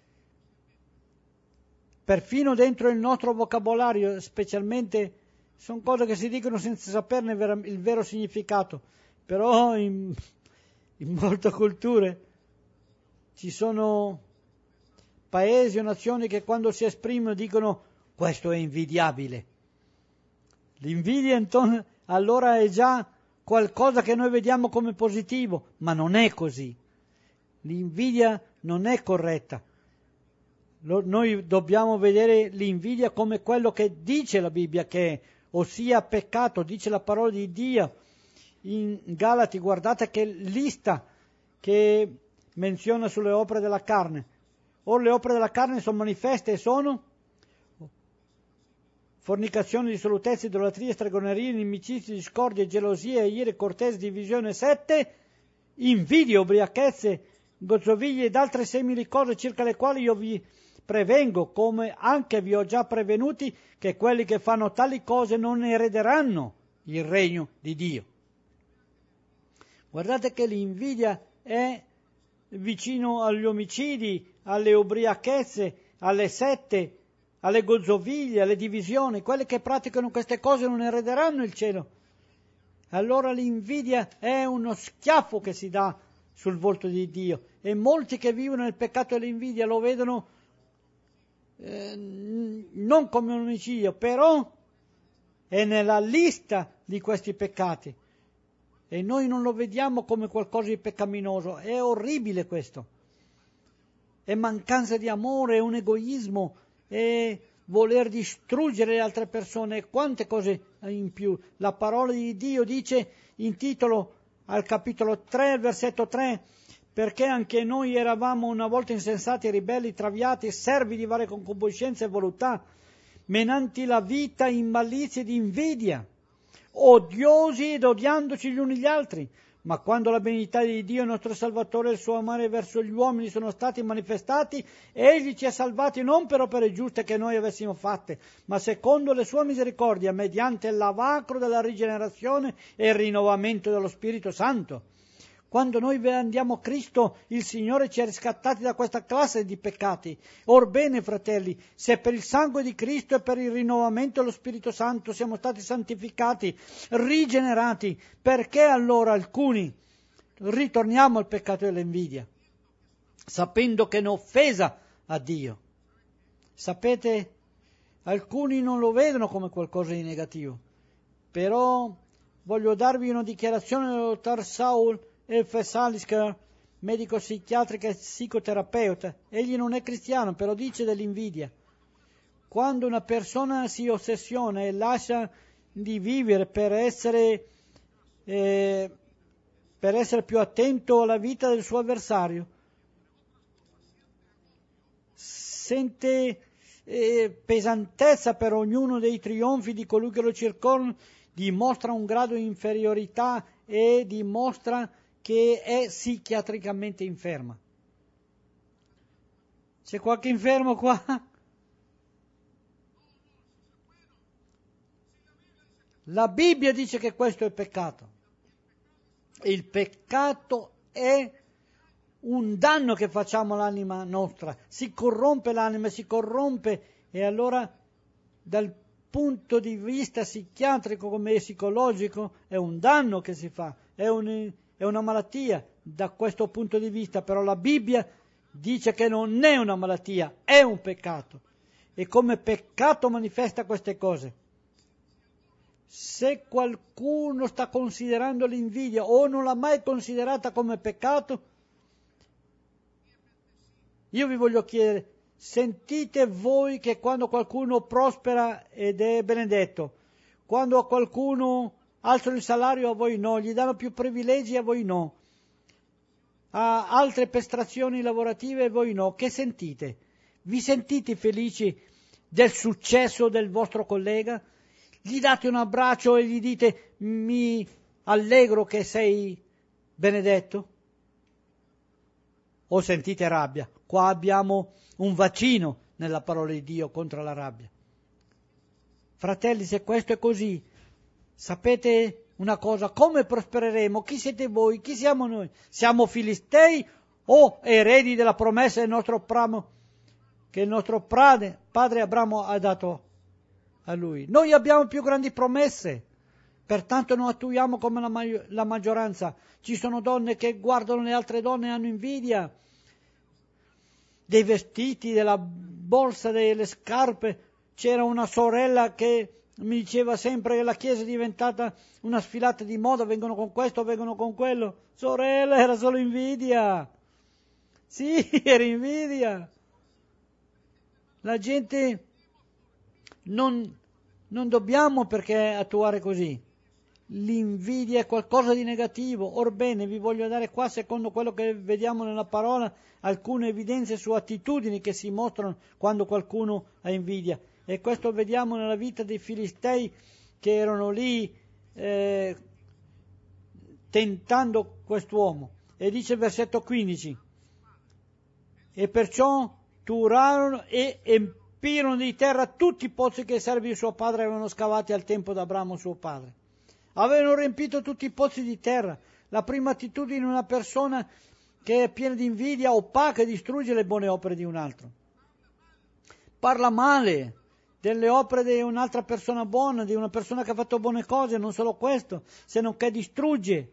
perfino dentro il nostro vocabolario, specialmente, sono cose che si dicono senza saperne il vero significato, però in molte culture ci sono paesi o nazioni che quando si esprimono dicono questo è invidiabile. L'invidia allora è già qualcosa che noi vediamo come positivo, ma non è così. L'invidia non è corretta. Noi dobbiamo vedere l'invidia come quello che dice la Bibbia che è, ossia peccato, dice la parola di Dio. In Galati, guardate che lista che menziona sulle opere della carne. Or le opere della carne sono manifeste e sono fornicazione, dissolutezza, idolatria, stregoneria, inimicizia, discordia, gelosia, ire, cortese, divisione, sette, invidie, ubriachezze, gozzoviglie ed altre simili cose circa le quali io vi prevengo, come anche vi ho già prevenuti, che quelli che fanno tali cose non erederanno il regno di Dio. Guardate che l'invidia è vicino agli omicidi, alle ubriachezze, alle sette, alle gozzoviglie, alle divisioni. Quelli che praticano queste cose non erederanno il cielo. Allora l'invidia è uno schiaffo che si dà sul volto di Dio, e molti che vivono nel peccato dell'invidia lo vedono non come un omicidio, però è nella lista di questi peccati e noi non lo vediamo come qualcosa di peccaminoso. È orribile questo, è mancanza di amore, è un egoismo, è voler distruggere le altre persone, quante cose in più. La parola di Dio dice in titolo al capitolo 3, versetto 3, perché anche noi eravamo una volta insensati, ribelli, traviati, servi di varie concupiscenze e voluttà, menanti la vita in malizia ed invidia, odiosi ed odiandoci gli uni gli altri. Ma quando la benignità di Dio, nostro Salvatore, e il suo amore verso gli uomini sono stati manifestati, egli ci ha salvati non per opere giuste che noi avessimo fatte, ma secondo le sue misericordie, mediante il lavacro della rigenerazione e il rinnovamento dello Spirito Santo. Quando noi andiamo a Cristo, il Signore ci ha riscattati da questa classe di peccati. Orbene, fratelli, se per il sangue di Cristo e per il rinnovamento dello Spirito Santo siamo stati santificati, rigenerati, perché allora alcuni ritorniamo al peccato dell'invidia, sapendo che è un'offesa a Dio? Sapete, alcuni non lo vedono come qualcosa di negativo, però voglio darvi una dichiarazione del dottor Saul F. Salisker, medico psichiatrico e psicoterapeuta. Egli non è cristiano, però dice dell'invidia: quando una persona si ossessiona e lascia di vivere per essere più attento alla vita del suo avversario, sente pesantezza per ognuno dei trionfi di colui che lo circonda, dimostra un grado di inferiorità e dimostra che è psichiatricamente inferma. C'è qualche infermo qua? La Bibbia dice che questo è peccato. Il peccato è un danno che facciamo all'anima nostra. Si corrompe l'anima, si corrompe, e allora dal punto di vista psichiatrico come psicologico è un danno che si fa, è una malattia da questo punto di vista, però la Bibbia dice che non è una malattia, è un peccato, e come peccato manifesta queste cose. Se qualcuno sta considerando l'invidia o non l'ha mai considerata come peccato, Io vi voglio chiedere, sentite voi che quando qualcuno prospera ed è benedetto, quando a qualcuno alzano il salario a voi no, gli danno più privilegi a voi no, a altre prestazioni lavorative a voi no, che sentite? Vi sentite felici del successo del vostro collega? Gli date un abbraccio e gli dite mi allegro che sei benedetto? O sentite rabbia? Qua abbiamo un vaccino nella parola di Dio contro la rabbia. Fratelli, se questo è così, sapete una cosa, come prospereremo? Chi siete voi? Chi siamo noi? Siamo filistei o eredi della promessa del nostro Abramo, che il nostro padre Abramo ha dato a lui? Noi abbiamo più grandi promesse, pertanto non attuiamo come la maggioranza. Ci sono donne che guardano le altre donne e hanno invidia dei vestiti, della borsa, delle scarpe. C'era una sorella che mi diceva sempre che la chiesa è diventata una sfilata di moda, vengono con questo, vengono con quello. Sorella, era solo invidia. Sì, era invidia. La gente non dobbiamo perché attuare così. L'invidia è qualcosa di negativo. Orbene, vi voglio dare qua, secondo quello che vediamo nella parola, alcune evidenze su attitudini che si mostrano quando qualcuno ha invidia. E questo vediamo nella vita dei Filistei che erano lì tentando quest'uomo. E dice il versetto 15: e perciò turarono e empirono di terra tutti i pozzi che i servi di suo padre avevano scavati al tempo d'Abramo suo padre. Avevano riempito tutti i pozzi di terra. La prima attitudine di una persona che è piena di invidia opaca e distrugge le buone opere di un altro. Parla male delle opere di un'altra persona buona, di una persona che ha fatto buone cose, non solo questo, se non che distrugge.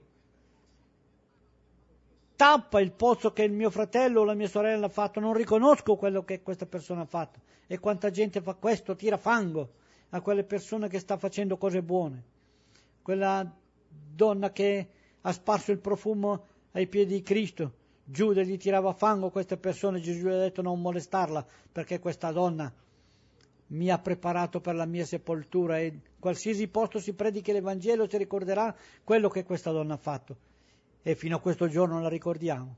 Tappa il pozzo che il mio fratello o la mia sorella ha fatto, non riconosco quello che questa persona ha fatto. E quanta gente fa questo, tira fango a quelle persone che sta facendo cose buone. Quella donna che ha sparso il profumo ai piedi di Cristo, Giuda gli tirava fango a queste persone, Gesù gli ha detto non molestarla perché questa donna mi ha preparato per la mia sepoltura, e qualsiasi posto si predichi l'Evangelo si ricorderà quello che questa donna ha fatto, e fino a questo giorno la ricordiamo.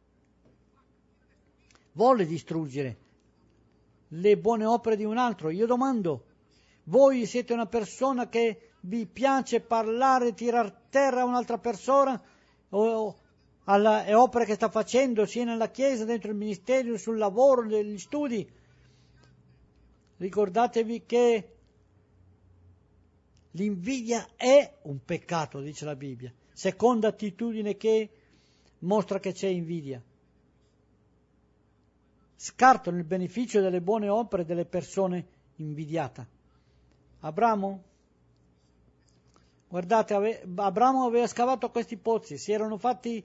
Vuole distruggere le buone opere di un altro. Io domando, voi siete una persona che vi piace parlare, tirar terra a un'altra persona o alle opere che sta facendo sia nella chiesa, dentro il ministero, sul lavoro, negli studi? Ricordatevi che l'invidia è un peccato, dice la Bibbia. Seconda attitudine che mostra che c'è invidia. Scartano il beneficio delle buone opere delle persone invidiate. Abramo? Guardate, Abramo aveva scavato questi pozzi, si erano fatti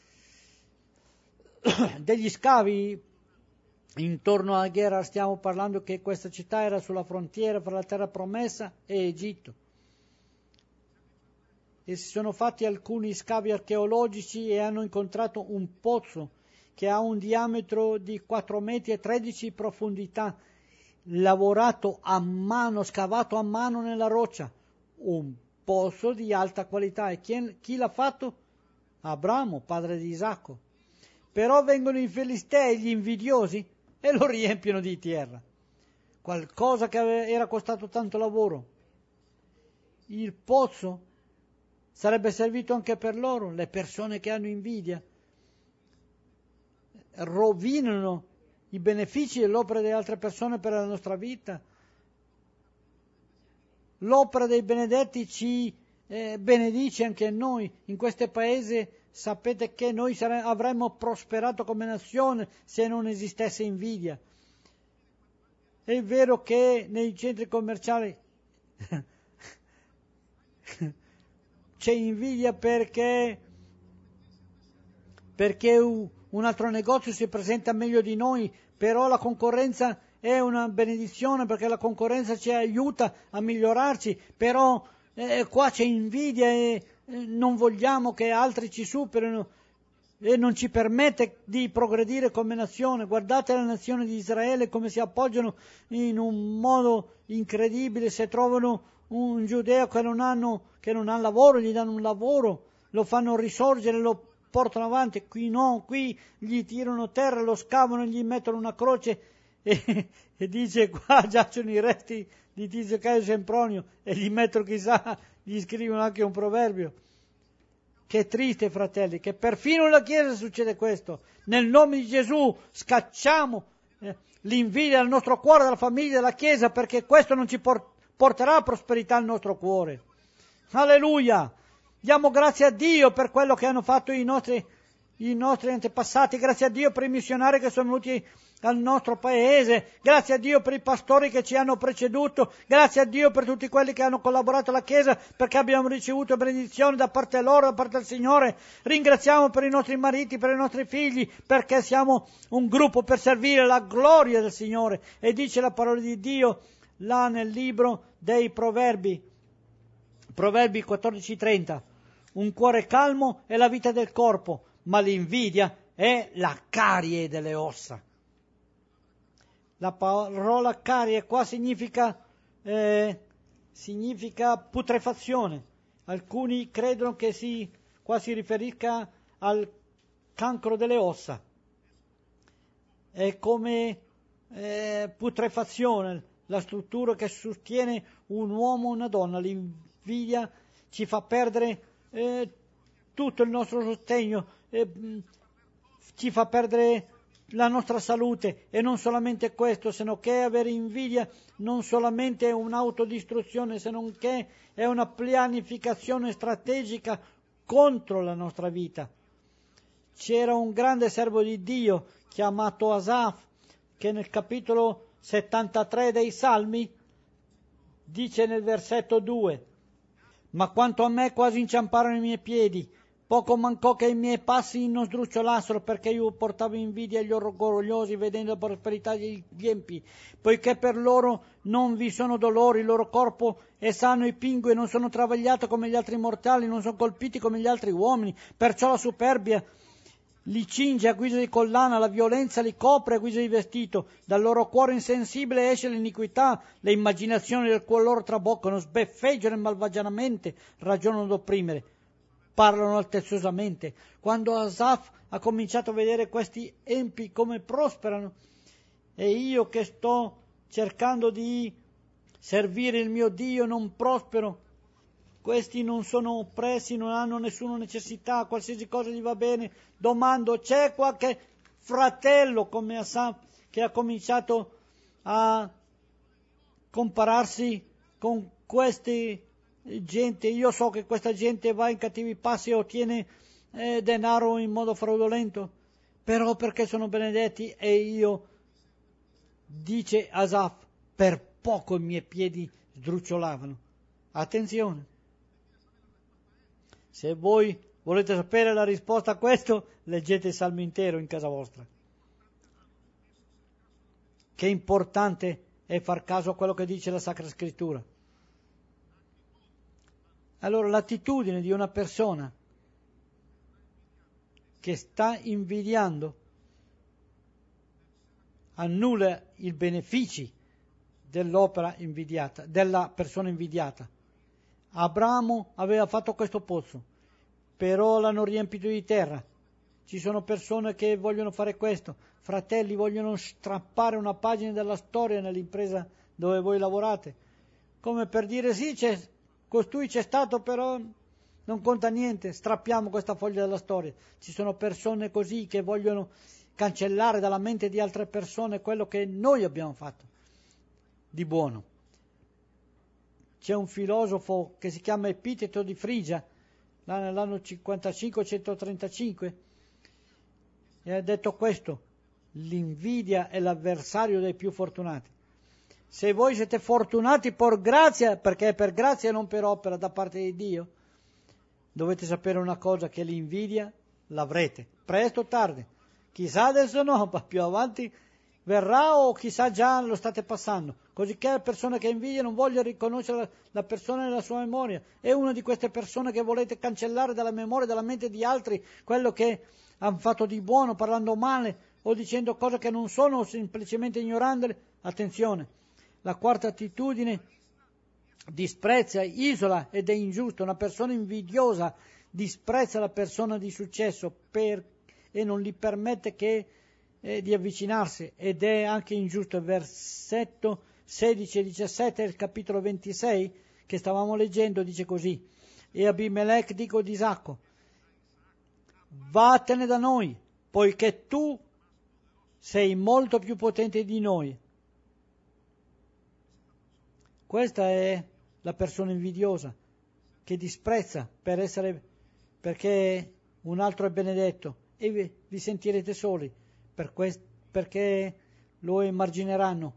degli scavi intorno a Gerar. Stiamo parlando che questa città era sulla frontiera fra la terra promessa e Egitto. E si sono fatti alcuni scavi archeologici e hanno incontrato un pozzo che ha un diametro di 4 metri e 13 di profondità, lavorato a mano, scavato a mano nella roccia. Un pozzo di alta qualità. E chi l'ha fatto? Abramo, padre di Isacco. Però vengono i Filistei, gli invidiosi, e lo riempiono di terra. Qualcosa che era costato tanto lavoro. Il pozzo sarebbe servito anche per loro. Le persone che hanno invidia rovinano i benefici dell'opera delle altre persone per la nostra vita. L'opera dei benedetti ci benedice anche noi. In questo paese sapete che noi avremmo prosperato come nazione se non esistesse invidia. È vero che nei centri commerciali c'è invidia perché un altro negozio si presenta meglio di noi, però la concorrenza è una benedizione perché la concorrenza ci aiuta a migliorarci, però qua c'è invidia e non vogliamo che altri ci superino. e non ci permette di progredire come nazione. Guardate la nazione di Israele come si appoggiano in un modo incredibile. Se trovano un giudeo che non ha lavoro, gli danno un lavoro, lo fanno risorgere, lo portano avanti. Qui no, qui gli tirano terra, lo scavano, gli mettono una croce e dice: qua giacciono i resti di Tizio, Caio e Sempronio, e gli mettono, chissà, gli scrivono anche un proverbio. Che triste, fratelli, che perfino nella Chiesa succede questo. Nel nome di Gesù scacciamo l'invidia dal nostro cuore, dalla famiglia, dalla Chiesa, perché questo non ci porterà prosperità al nostro cuore. Alleluia! Diamo grazie a Dio per quello che hanno fatto i nostri antepassati, grazie a Dio per i missionari che sono venuti al nostro paese, grazie a Dio per i pastori che ci hanno preceduto, grazie a Dio per tutti quelli che hanno collaborato alla Chiesa, perché abbiamo ricevuto benedizioni da parte loro, da parte del Signore. Ringraziamo per i nostri mariti, per i nostri figli, perché siamo un gruppo per servire la gloria del Signore. E dice la parola di Dio là nel libro dei Proverbi 14:30: un cuore calmo è la vita del corpo, ma l'invidia è la carie delle ossa. La parola carie qua significa putrefazione. Alcuni credono che qua si riferisca al cancro delle ossa. È come putrefazione, la struttura che sostiene un uomo o una donna. L'invidia ci fa perdere tutto il nostro sostegno, ci fa perdere la nostra salute. E non solamente questo, se non che avere invidia non solamente è un'autodistruzione, se non che è una pianificazione strategica contro la nostra vita. C'era un grande servo di Dio chiamato Asaf, che nel capitolo 73 dei Salmi dice nel versetto 2: ma quanto a me quasi inciamparono i miei piedi, poco mancò che i miei passi non sdrucciolassero, perché io portavo invidia agli orgogliosi vedendo la prosperità degli empi, poiché per loro non vi sono dolori, il loro corpo è sano e pingue, non sono travagliato come gli altri mortali, non sono colpiti come gli altri uomini. Perciò la superbia li cinge a guisa di collana, la violenza li copre a guisa di vestito, dal loro cuore insensibile esce l'iniquità, le immaginazioni del cuore loro traboccano, sbeffeggiano e malvagianamente ragionano d'opprimere, parlano altezzosamente. Quando Asaf ha cominciato a vedere questi empi come prosperano, e io che sto cercando di servire il mio Dio non prospero, questi non sono oppressi, non hanno nessuna necessità, qualsiasi cosa gli va bene, domando: c'è qualche fratello come Asaf che ha cominciato a compararsi con queste gente? Io so che questa gente va in cattivi passi e ottiene denaro in modo fraudolento, però perché sono benedetti e io, dice Asaf, per poco i miei piedi sdrucciolavano. Attenzione! Se voi volete sapere la risposta a questo, leggete il Salmo intero in casa vostra. Che importante è far caso a quello che dice la Sacra Scrittura. Allora, l'attitudine di una persona che sta invidiando annulla i benefici dell'opera invidiata, della persona invidiata. Abramo aveva fatto questo pozzo, però l'hanno riempito di terra. Ci sono persone che vogliono fare questo, fratelli, vogliono strappare una pagina della storia nell'impresa dove voi lavorate, come per dire: sì, costui c'è stato, però non conta niente, strappiamo questa foglia della storia. Ci sono persone così che vogliono cancellare dalla mente di altre persone quello che noi abbiamo fatto di buono. C'è un filosofo che si chiama Epiteto di Frigia, là nell'anno 55-135, e ha detto questo: l'invidia è l'avversario dei più fortunati. Se voi siete fortunati per grazia, perché è per grazia e non per opera da parte di Dio, dovete sapere una cosa, che l'invidia l'avrete, presto o tardi. Chissà adesso no, ma più avanti verrà, o chissà già lo state passando. Cosicché la persona che invidia non voglia riconoscere la persona nella sua memoria. È una di queste persone che volete cancellare dalla memoria, dalla mente di altri, quello che hanno fatto di buono parlando male o dicendo cose che non sono o semplicemente ignorandole. Attenzione, la quarta attitudine disprezza, isola ed è ingiusta. Una persona invidiosa disprezza la persona di successo e non gli permette di avvicinarsi, ed è anche ingiusto. Il versetto 16 e 17 del capitolo 26 che stavamo leggendo dice così: e Abimelech dico di Isacco: vattene da noi, poiché tu sei molto più potente di noi. Questa è la persona invidiosa che disprezza perché un altro è benedetto, e vi sentirete soli perché lo emargineranno.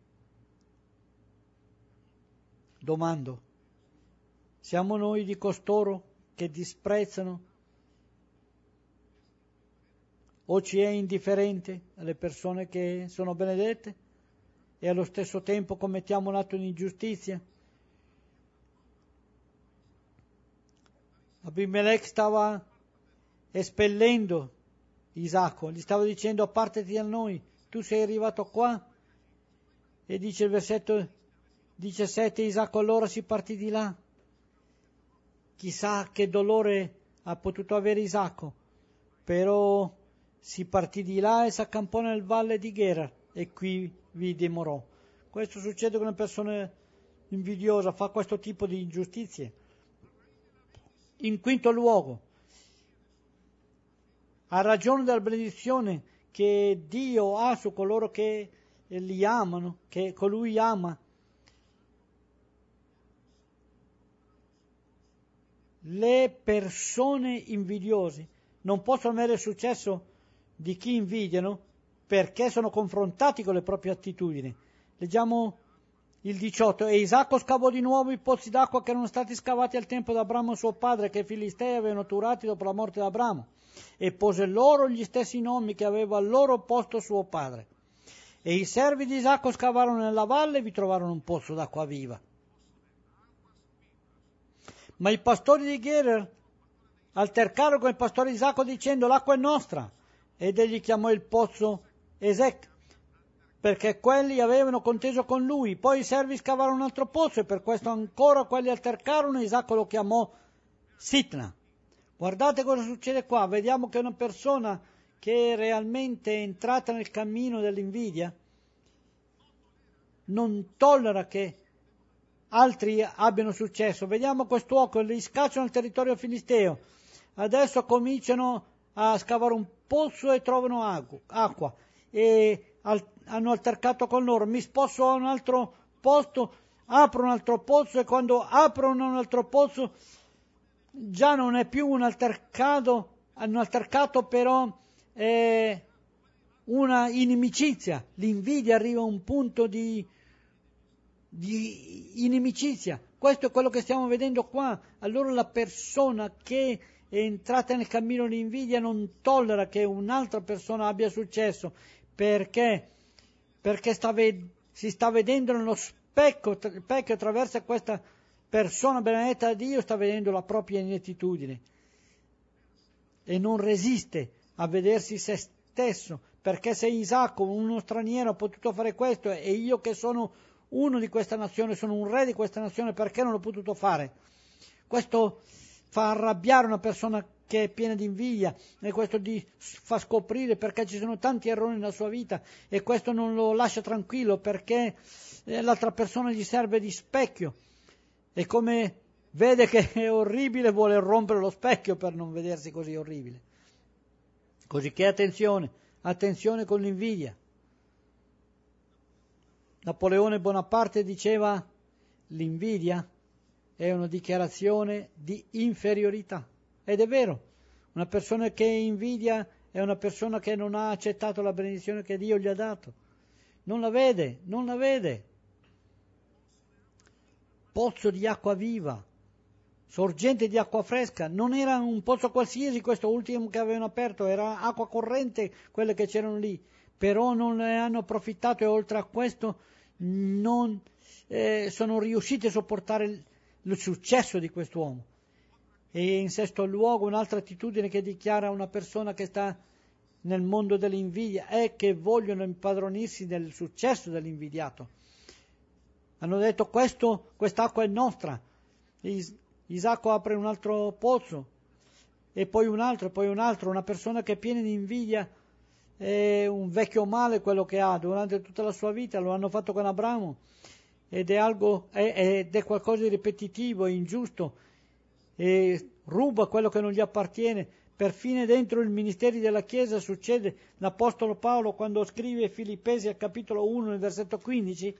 Domando: siamo noi di costoro che disprezzano o ci è indifferente alle persone che sono benedette e allo stesso tempo commettiamo un atto di ingiustizia? Abimelech stava espellendo Isacco, gli stava dicendo: appartati da noi, tu sei arrivato qua. E dice il versetto 17: Isacco allora si partì di là. Chissà che dolore ha potuto avere Isacco, però si partì di là e si accampò nel valle di Gerar e qui vi dimorò. Questo succede con una persona invidiosa, fa questo tipo di ingiustizie. In quinto luogo, a ragione della benedizione che Dio ha su coloro che li amano, che colui ama, le persone invidiose non possono avere successo di chi invidiano perché sono confrontati con le proprie attitudini. Leggiamo il 18: e Isacco scavò di nuovo i pozzi d'acqua che erano stati scavati al tempo da Abramo suo padre, che i Filistei avevano turati dopo la morte di Abramo, e pose loro gli stessi nomi che aveva al loro posto suo padre. E i servi di Isacco scavarono nella valle e vi trovarono un pozzo d'acqua viva. Ma i pastori di Gerar altercarono con i pastori di Isacco dicendo: l'acqua è nostra. Ed egli chiamò il pozzo Esec, perché quelli avevano conteso con lui. Poi i servi scavarono un altro pozzo e per questo ancora quelli altercarono e Isacco lo chiamò Sitna. Guardate cosa succede qua. Vediamo che una persona che è realmente entrata nel cammino dell'invidia non tollera che altri abbiano successo. Vediamo quest'uomo, li scacciano al territorio filisteo, adesso cominciano a scavare un pozzo e trovano acqua e hanno altercato con loro: mi sposto a un altro posto, apro un altro pozzo, e quando aprono un altro pozzo già non è più un altercato, però è una inimicizia. L'invidia arriva a un punto di inimicizia. Questo è quello che stiamo vedendo qua. Allora la persona che è entrata nel cammino dell'invidia non tollera che un'altra persona abbia successo, perché si sta vedendo nello specchio attraverso questa persona benedetta da Dio, sta vedendo la propria inettitudine e non resiste a vedersi se stesso, perché se Isacco, uno straniero, ha potuto fare questo, e io che sono uno di questa nazione, sono un re di questa nazione, perché non l'ho potuto fare? Questo fa arrabbiare una persona che è piena di invidia, e questo fa scoprire perché ci sono tanti errori nella sua vita, e questo non lo lascia tranquillo perché l'altra persona gli serve di specchio, e come vede che è orribile vuole rompere lo specchio per non vedersi così orribile. Così che attenzione con l'invidia. Napoleone Bonaparte diceva: l'invidia è una dichiarazione di inferiorità. Ed è vero, una persona che invidia è una persona che non ha accettato la benedizione che Dio gli ha dato. Non la vede. Pozzo di acqua viva, sorgente di acqua fresca, non era un pozzo qualsiasi questo ultimo che avevano aperto, era acqua corrente quelle che c'erano lì, però non ne hanno approfittato, e oltre a questo non sono riusciti a sopportare il successo di quest'uomo. E in sesto luogo un'altra attitudine che dichiara una persona che sta nel mondo dell'invidia è che vogliono impadronirsi del successo dell'invidiato. Hanno detto quest'acqua è nostra. Isacco apre un altro pozzo e poi un altro e poi un altro. Una persona che è piena di invidia è un vecchio male quello che ha durante tutta la sua vita. Lo hanno fatto con Abramo ed è qualcosa di ripetitivo, ingiusto, e ruba quello che non gli appartiene. Perfino dentro il ministeri della Chiesa succede. L'Apostolo Paolo, quando scrive Filippesi al capitolo 1 nel versetto 15,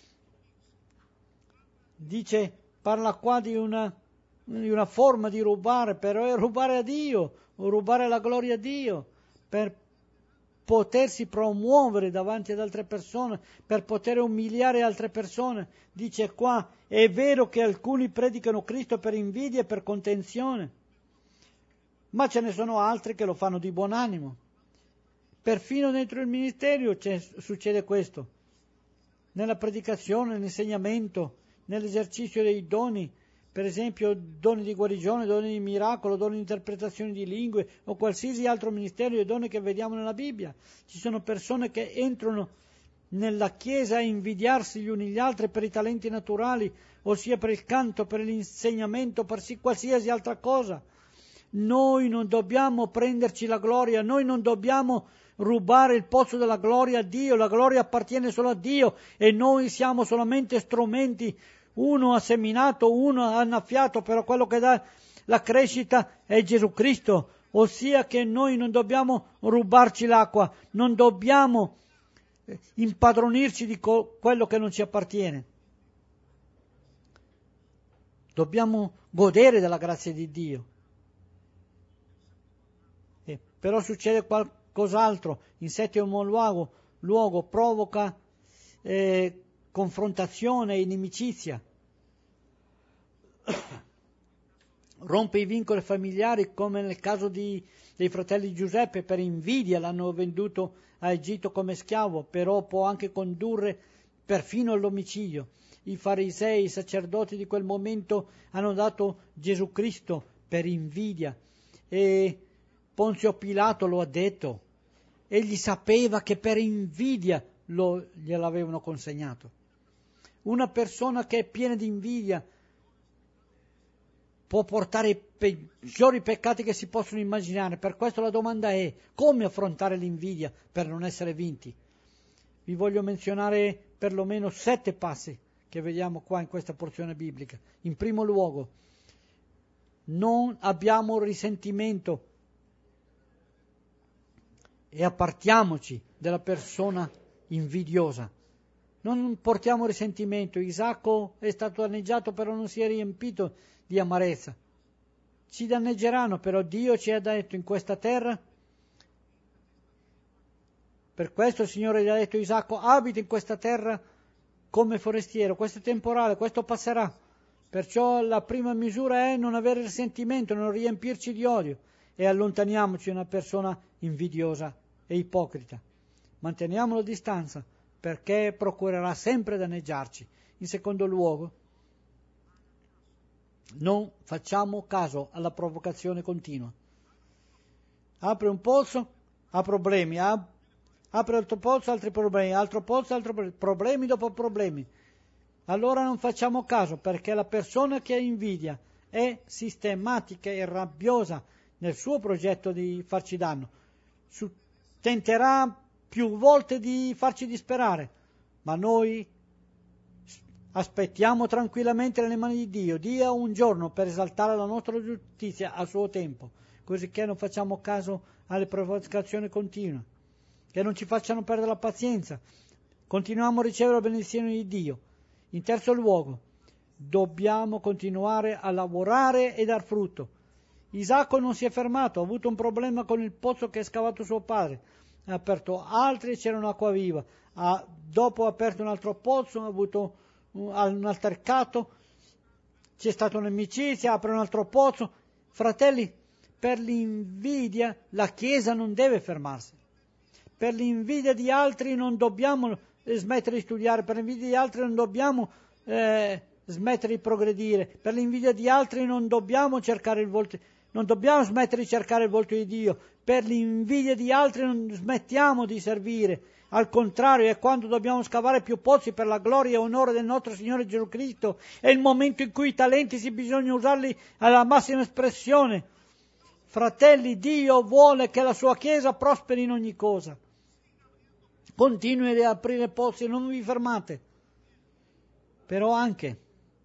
parla qua di una forma di rubare, però è rubare a Dio, o rubare la gloria a Dio, per potersi promuovere davanti ad altre persone, per poter umiliare altre persone. Dice qua, è vero che alcuni predicano Cristo per invidia e per contenzione, ma ce ne sono altri che lo fanno di buon animo. Perfino dentro il ministero succede questo, nella predicazione, nell'insegnamento, nell'esercizio dei doni, per esempio doni di guarigione, doni di miracolo, doni di interpretazione di lingue o qualsiasi altro ministero e doni che vediamo nella Bibbia. Ci sono persone che entrano nella Chiesa a invidiarsi gli uni gli altri per i talenti naturali, ossia per il canto, per l'insegnamento, per qualsiasi altra cosa. Noi non dobbiamo prenderci la gloria, noi non dobbiamo rubare il pozzo della gloria a Dio, la gloria appartiene solo a Dio e noi siamo solamente strumenti. Uno ha seminato, uno ha annaffiato, però quello che dà la crescita è Gesù Cristo, ossia che noi non dobbiamo rubarci l'acqua, non dobbiamo impadronirci di quello che non ci appartiene. Dobbiamo godere della grazia di Dio. Però succede qualcos'altro. In settimo luogo provoca confrontazione e inimicizia. Rompe i vincoli familiari, come nel caso dei fratelli Giuseppe. Per invidia l'hanno venduto a Egitto come schiavo, però può anche condurre perfino all'omicidio. I farisei, i sacerdoti di quel momento hanno dato Gesù Cristo per invidia e Ponzio Pilato lo ha detto. Egli sapeva che per invidia gliel'avevano consegnato. Una persona che è piena di invidia può portare i peggiori peccati che si possono immaginare. Per questo la domanda è: come affrontare l'invidia per non essere vinti? Vi voglio menzionare perlomeno 7 passi che vediamo qua in questa porzione biblica. In primo luogo, non abbiamo risentimento e appartiamoci della persona invidiosa. Non portiamo risentimento. Isacco è stato danneggiato, però non si è riempito di amarezza. Ci danneggeranno, però Dio ci ha detto in questa terra. Per questo il Signore gli ha detto a Isacco: abita in questa terra come forestiero. Questo è temporale, questo passerà. Perciò la prima misura è non avere risentimento, non riempirci di odio, e allontaniamoci da una persona invidiosa e ipocrita. Manteniamo la distanza, perché procurerà sempre danneggiarci. In secondo luogo, non facciamo caso alla provocazione continua. Apre un pozzo, ha problemi, apre altro pozzo, altri problemi, altro pozzo, altro problemi dopo problemi. Allora non facciamo caso, perché la persona che ha invidia è sistematica e rabbiosa nel suo progetto di farci danno. Tenterà più volte di farci disperare, ma noi aspettiamo tranquillamente nelle mani di Dio. Dia un giorno per esaltare la nostra giustizia a suo tempo, così che non facciamo caso alle provocazioni continue, che non ci facciano perdere la pazienza. Continuiamo a ricevere la benedizione di Dio. In terzo luogo, dobbiamo continuare a lavorare e dar frutto. Isacco non si è fermato, ha avuto un problema con il pozzo che ha scavato suo padre, ha aperto altri e c'era un'acqua viva, dopo ha aperto un altro pozzo, ha avuto un altercato, c'è stata un'amicizia, apre un altro pozzo. Fratelli, per l'invidia la Chiesa non deve fermarsi. Per l'invidia di altri non dobbiamo smettere di studiare, per l'invidia di altri non dobbiamo smettere di progredire, per l'invidia di altri non dobbiamo cercare il volto, non dobbiamo smettere di cercare il volto di Dio, per l'invidia di altri non smettiamo di servire, al contrario è quando dobbiamo scavare più pozzi per la gloria e onore del nostro Signore Gesù Cristo, è il momento in cui i talenti si bisogna usarli alla massima espressione. Fratelli, Dio vuole che la sua Chiesa prosperi in ogni cosa. Continui ad aprire pozzi, non vi fermate. Però anche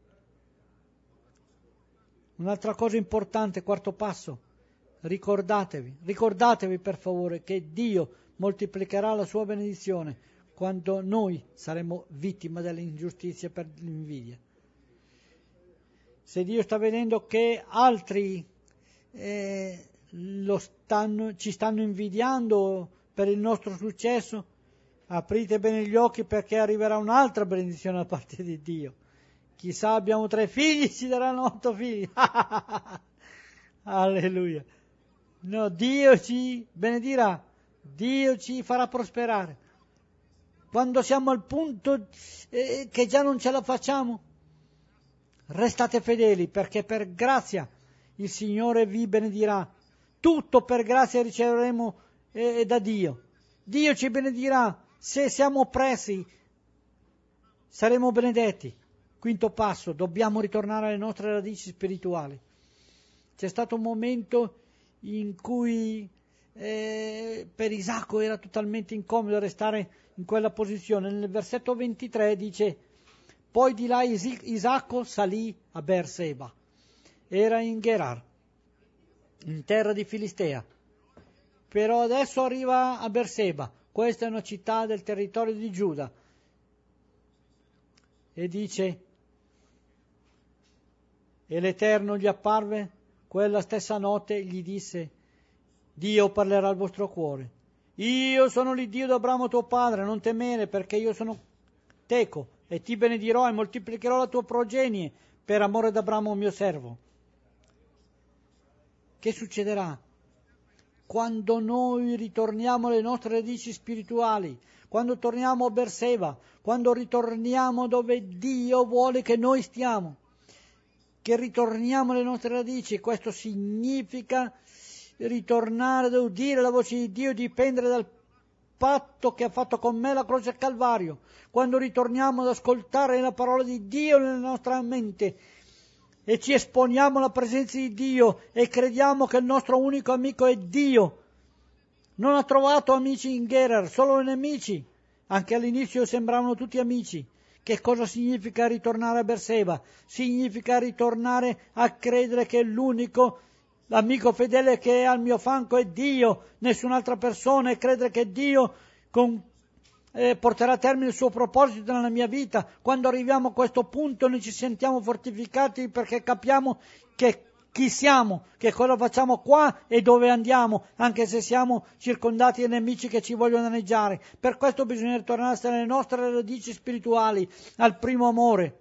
un'altra cosa importante, quarto passo, ricordatevi per favore che Dio moltiplicherà la sua benedizione quando noi saremo vittime dell'ingiustizia per l'invidia. Se Dio sta vedendo che altri ci stanno invidiando per il nostro successo, aprite bene gli occhi perché arriverà un'altra benedizione da parte di Dio. Chissà, abbiamo 3 figli, ci daranno 8 figli. Alleluia. No, Dio ci benedirà, Dio ci farà prosperare. Quando siamo al punto che già non ce la facciamo, restate fedeli perché per grazia il Signore vi benedirà. Tutto per grazia riceveremo da Dio. Dio ci benedirà. Se siamo oppressi, saremo benedetti. Quinto passo, dobbiamo ritornare alle nostre radici spirituali. C'è stato un momento in cui per Isacco era totalmente incomodo restare in quella posizione. Nel versetto 23 dice: poi di là Isacco salì a Beerseba. Era in Gerar, in terra di Filistea. Però adesso arriva a Beerseba. Questa è una città del territorio di Giuda. E dice: e l'Eterno gli apparve quella stessa notte e gli disse: Dio parlerà al vostro cuore. Io sono l'Iddio di Abramo tuo padre, non temere, perché io sono teco e ti benedirò e moltiplicherò la tua progenie per amore d'Abramo mio servo. Che succederà? Quando noi ritorniamo alle nostre radici spirituali, quando torniamo a Beerseba, quando ritorniamo dove Dio vuole che noi stiamo, che ritorniamo alle nostre radici, questo significa ritornare ad udire la voce di Dio, dipendere dal patto che ha fatto con me la croce al Calvario, quando ritorniamo ad ascoltare la parola di Dio nella nostra mente e ci esponiamo alla presenza di Dio e crediamo che il nostro unico amico è Dio. Non ha trovato amici in Gerar, solo nemici. Anche all'inizio sembravano tutti amici. Che cosa significa ritornare a Beerseba? Significa ritornare a credere che l'unico amico fedele che è al mio fianco è Dio, nessun'altra persona, e credere che Dio porterà a termine il suo proposito nella mia vita. Quando arriviamo a questo punto noi ci sentiamo fortificati perché capiamo che chi siamo, che cosa facciamo qua e dove andiamo, anche se siamo circondati da nemici che ci vogliono danneggiare. Per questo bisogna tornare alle nostre radici spirituali, al primo amore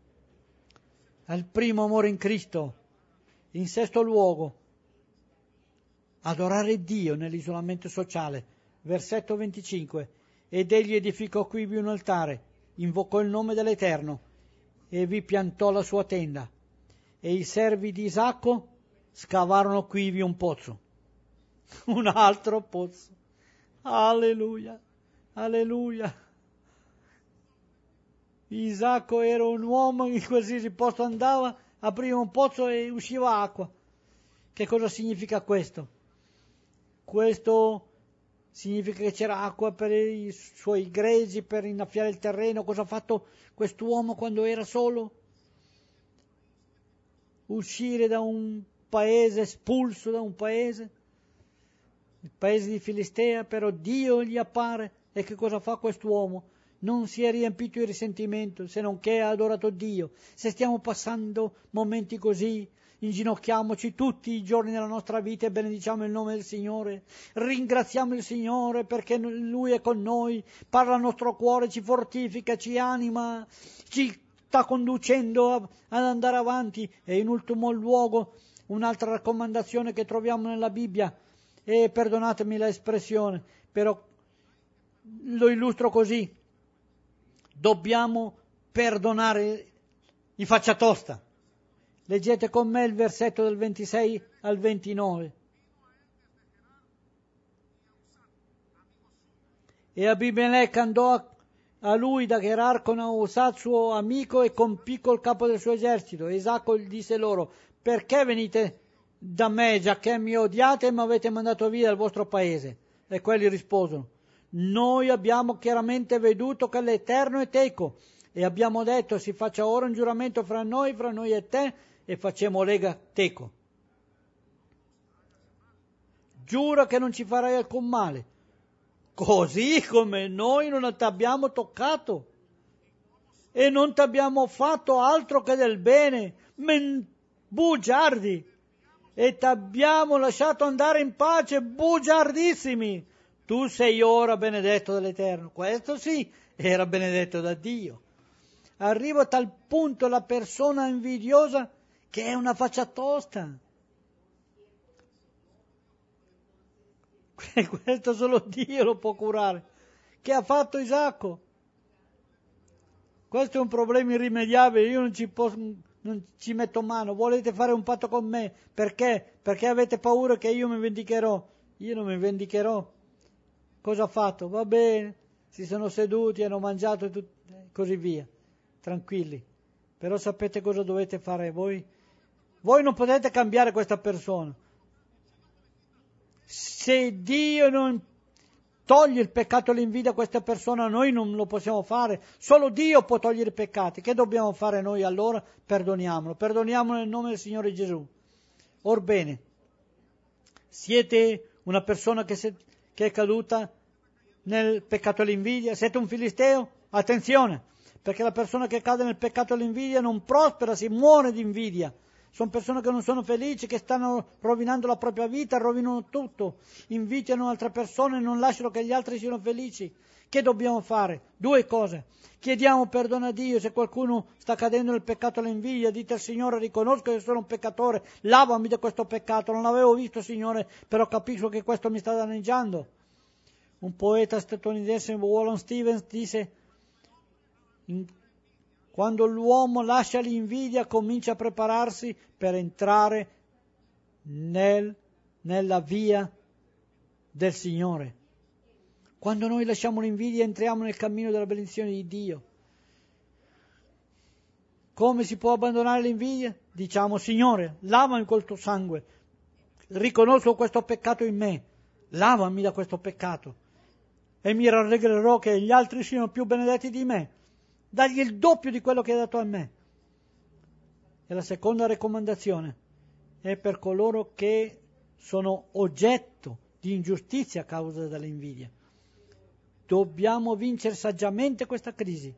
in Cristo. In sesto luogo, adorare Dio nell'isolamento sociale. Versetto 25. Ed egli edificò quivi un altare, invocò il nome dell'Eterno e vi piantò la sua tenda. E i servi di Isacco scavarono quivi un pozzo. Un altro pozzo. Alleluia, alleluia. Isacco era un uomo in qualsiasi posto andava, apriva un pozzo e usciva acqua. Che cosa significa questo? Questo significa che c'era acqua per i suoi greggi, per innaffiare il terreno. Cosa ha fatto quest'uomo quando era solo? Uscire da un paese, espulso da un paese, il paese di Filistea, però Dio gli appare e che cosa fa quest'uomo? Non si è riempito di risentimento, se non che ha adorato Dio. Se stiamo passando momenti così, inginocchiamoci tutti i giorni della nostra vita e benediciamo il nome del Signore, ringraziamo il Signore perché Lui è con noi, parla al nostro cuore, ci fortifica, ci anima, ci sta conducendo ad andare avanti. E in ultimo luogo un'altra raccomandazione che troviamo nella Bibbia, e perdonatemi l'espressione, però lo illustro così: dobbiamo perdonare i faccia tosta. Leggete con me il versetto del 26 al 29. E Abimelech andò a lui da Gerar con Ahuzat suo amico e con Picol il capo del suo esercito. E Isacco gli disse loro: perché venite da me, giacché mi odiate e mi avete mandato via dal vostro paese? E quelli risposero: noi abbiamo chiaramente veduto che l'Eterno è teco, e abbiamo detto: si faccia ora un giuramento fra noi e te, e facciamo lega teco. Giura che non ci farai alcun male, così come noi non ti abbiamo toccato e non ti abbiamo fatto altro che del bene, bugiardi, e ti abbiamo lasciato andare in pace, bugiardissimi. Tu sei ora benedetto dall'Eterno. Questo sì, era benedetto da Dio. Arriva a tal punto la persona invidiosa che è una faccia tosta. Questo solo Dio lo può curare. Che ha fatto Isacco? Questo è un problema irrimediabile, io non ci metto mano. Volete fare un patto con me? Perché? Perché avete paura che io mi vendicherò? Io non mi vendicherò. Cosa ha fatto? Va bene, si sono seduti, hanno mangiato e così via, tranquilli. Però sapete cosa dovete fare voi? Voi non potete cambiare questa persona. Se Dio non toglie il peccato e l'invidia a questa persona, noi non lo possiamo fare. Solo Dio può togliere i peccati. Che dobbiamo fare noi allora? Perdoniamolo. Perdoniamolo nel nome del Signore Gesù. Orbene, siete una persona che è caduta nel peccato e l'invidia? Siete un filisteo? Attenzione, perché la persona che cade nel peccato e l'invidia non prospera, si muore di invidia. Sono persone che non sono felici, che stanno rovinando la propria vita, rovinano tutto, invidiano altre persone e non lasciano che gli altri siano felici. Che dobbiamo fare? Due cose. Chiediamo perdono a Dio. Se qualcuno sta cadendo nel peccato e l'invidia, dite al Signore: riconosco che sono un peccatore, lavami da questo peccato. Non l'avevo visto, Signore, però capisco che questo mi sta danneggiando. Un poeta statunitense, Wallace Stevens, disse: quando l'uomo lascia l'invidia, comincia a prepararsi per entrare nella via del Signore. Quando noi lasciamo l'invidia, entriamo nel cammino della benedizione di Dio. Come si può abbandonare l'invidia? Diciamo: Signore, lavami col tuo sangue, riconosco questo peccato in me, lavami da questo peccato e mi rallegrerò che gli altri siano più benedetti di me. Dagli il doppio di quello che hai dato a me. E la seconda raccomandazione è per coloro che sono oggetto di ingiustizia a causa dell'invidia. Dobbiamo vincere saggiamente questa crisi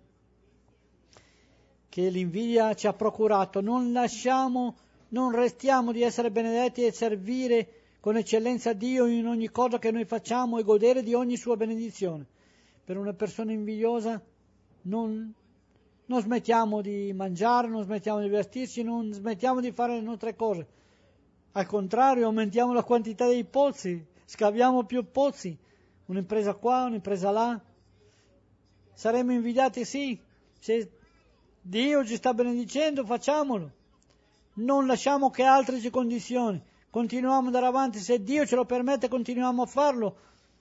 che l'invidia ci ha procurato. Non restiamo di essere benedetti e servire con eccellenza a Dio in ogni cosa che noi facciamo e godere di ogni sua benedizione. Per una persona invidiosa non smettiamo di mangiare, non smettiamo di vestirci, non smettiamo di fare le nostre cose. Al contrario, aumentiamo la quantità dei pozzi, scaviamo più pozzi, un'impresa qua, un'impresa là. Saremo invidiati? Sì. Se Dio ci sta benedicendo, facciamolo. Non lasciamo che altri ci condizioni. Continuiamo ad andare avanti. Se Dio ce lo permette, continuiamo a farlo.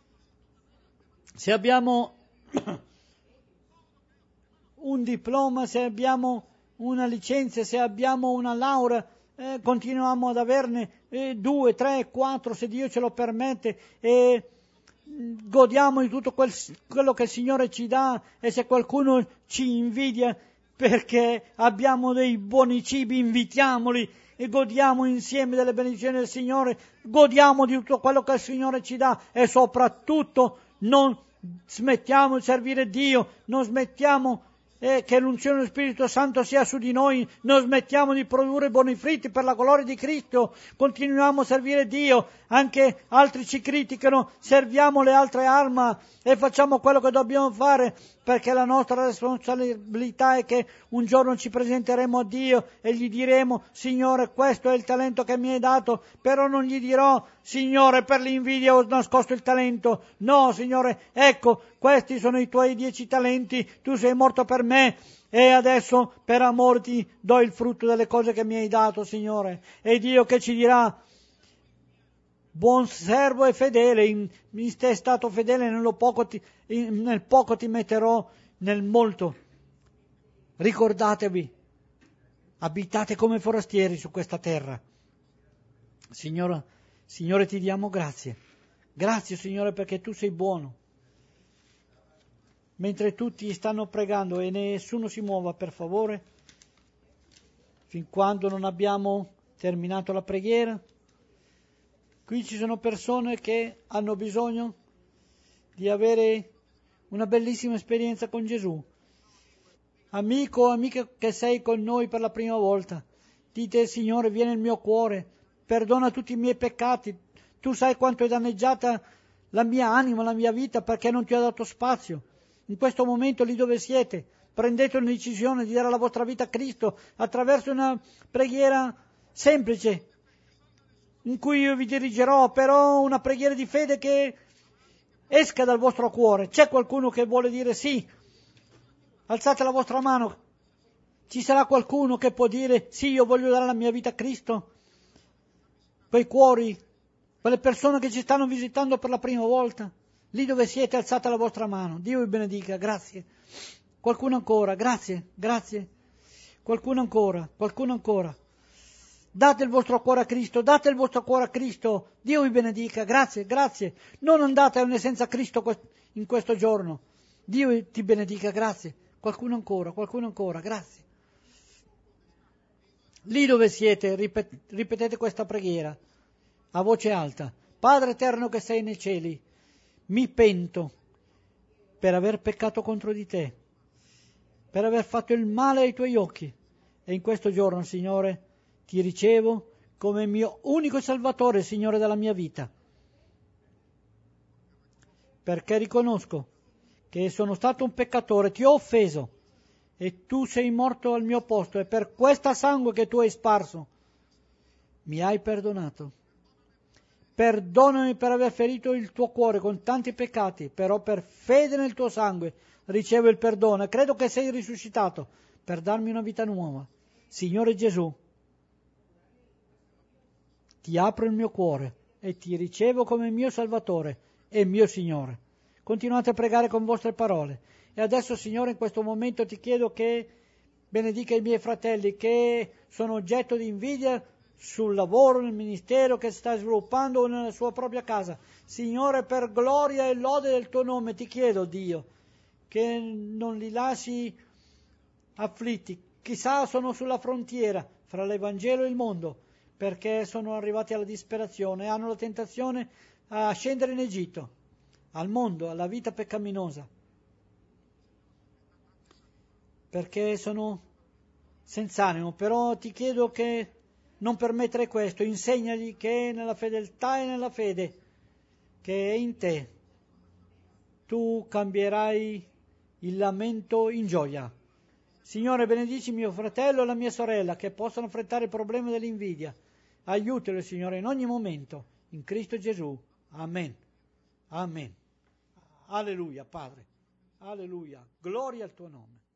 Se abbiamo un diploma, se abbiamo una licenza, se abbiamo una laurea, continuiamo ad averne 2, 3, 4, se Dio ce lo permette, e godiamo di tutto quello che il Signore ci dà. E se qualcuno ci invidia perché abbiamo dei buoni cibi, invitiamoli e godiamo insieme delle benedizioni del Signore, godiamo di tutto quello che il Signore ci dà, e soprattutto non smettiamo di servire Dio, non smettiamo che l'unzione dello Spirito Santo sia su di noi, non smettiamo di produrre buoni frutti per la gloria di Cristo, continuiamo a servire Dio. Anche altri ci criticano, serviamo le altre armi e facciamo quello che dobbiamo fare, perché la nostra responsabilità è che un giorno ci presenteremo a Dio e gli diremo: Signore, questo è il talento che mi hai dato. Però non gli dirò: Signore, per l'invidia ho nascosto il talento. No, Signore, ecco, questi sono i tuoi 10 talenti, tu sei morto per me, e adesso per amore ti do il frutto delle cose che mi hai dato, Signore. E Dio che ci dirà: buon servo e fedele, mi sei stato fedele nel poco ti metterò nel molto. Ricordatevi, abitate come forastieri su questa terra. Signore, ti diamo grazie. Grazie, Signore, perché tu sei buono. Mentre tutti stanno pregando e nessuno si muova, per favore, fin quando non abbiamo terminato la preghiera. Qui ci sono persone che hanno bisogno di avere una bellissima esperienza con Gesù. Amico o amica che sei con noi per la prima volta, dite: Signore, vieni nel mio cuore, perdona tutti i miei peccati. Tu sai quanto è danneggiata la mia anima, la mia vita, perché non ti ho dato spazio. In questo momento, lì dove siete, prendete una decisione di dare la vostra vita a Cristo attraverso una preghiera semplice, in cui io vi dirigerò, però una preghiera di fede che esca dal vostro cuore. C'è qualcuno che vuole dire sì? Alzate la vostra mano. Ci sarà qualcuno che può dire: sì, io voglio dare la mia vita a Cristo? Quei cuori, quelle persone che ci stanno visitando per la prima volta, lì dove siete, alzate la vostra mano. Dio vi benedica. Grazie. Qualcuno ancora? Grazie. Qualcuno ancora. Date il vostro cuore a Cristo, date il vostro cuore a Cristo. Dio vi benedica. Grazie. Non andate senza Cristo in questo giorno. Dio ti benedica. Grazie. Qualcuno ancora. Grazie. Lì dove siete, ripetete questa preghiera a voce alta. Padre eterno che sei nei cieli, mi pento per aver peccato contro di te, per aver fatto il male ai tuoi occhi, e in questo giorno, Signore, ti ricevo come mio unico Salvatore, Signore della mia vita, perché riconosco che sono stato un peccatore, ti ho offeso, e tu sei morto al mio posto, e per questo sangue che tu hai sparso mi hai perdonato. Perdonami per aver ferito il tuo cuore con tanti peccati, però per fede nel tuo sangue ricevo il perdono, e credo che sei risuscitato per darmi una vita nuova. Signore Gesù, ti apro il mio cuore e ti ricevo come mio Salvatore e mio Signore. Continuate a pregare con vostre parole. E adesso, Signore, in questo momento ti chiedo che benedica i miei fratelli che sono oggetto di invidia sul lavoro, nel ministero che sta sviluppando nella sua propria casa. Signore, per gloria e lode del tuo nome, ti chiedo, Dio, che non li lasci afflitti. Chissà, sono sulla frontiera fra l'Evangelo e il mondo, perché sono arrivati alla disperazione e hanno la tentazione a scendere in Egitto, al mondo, alla vita peccaminosa, perché sono senza animo. Però ti chiedo che non permettere questo, insegnagli che nella fedeltà e nella fede che è in te, tu cambierai il lamento in gioia. Signore, benedici mio fratello e la mia sorella che possono affrontare il problema dell'invidia. Aiutalo, Signore, in ogni momento, in Cristo Gesù. Amen. Alleluia, Padre. Alleluia. Gloria al tuo nome.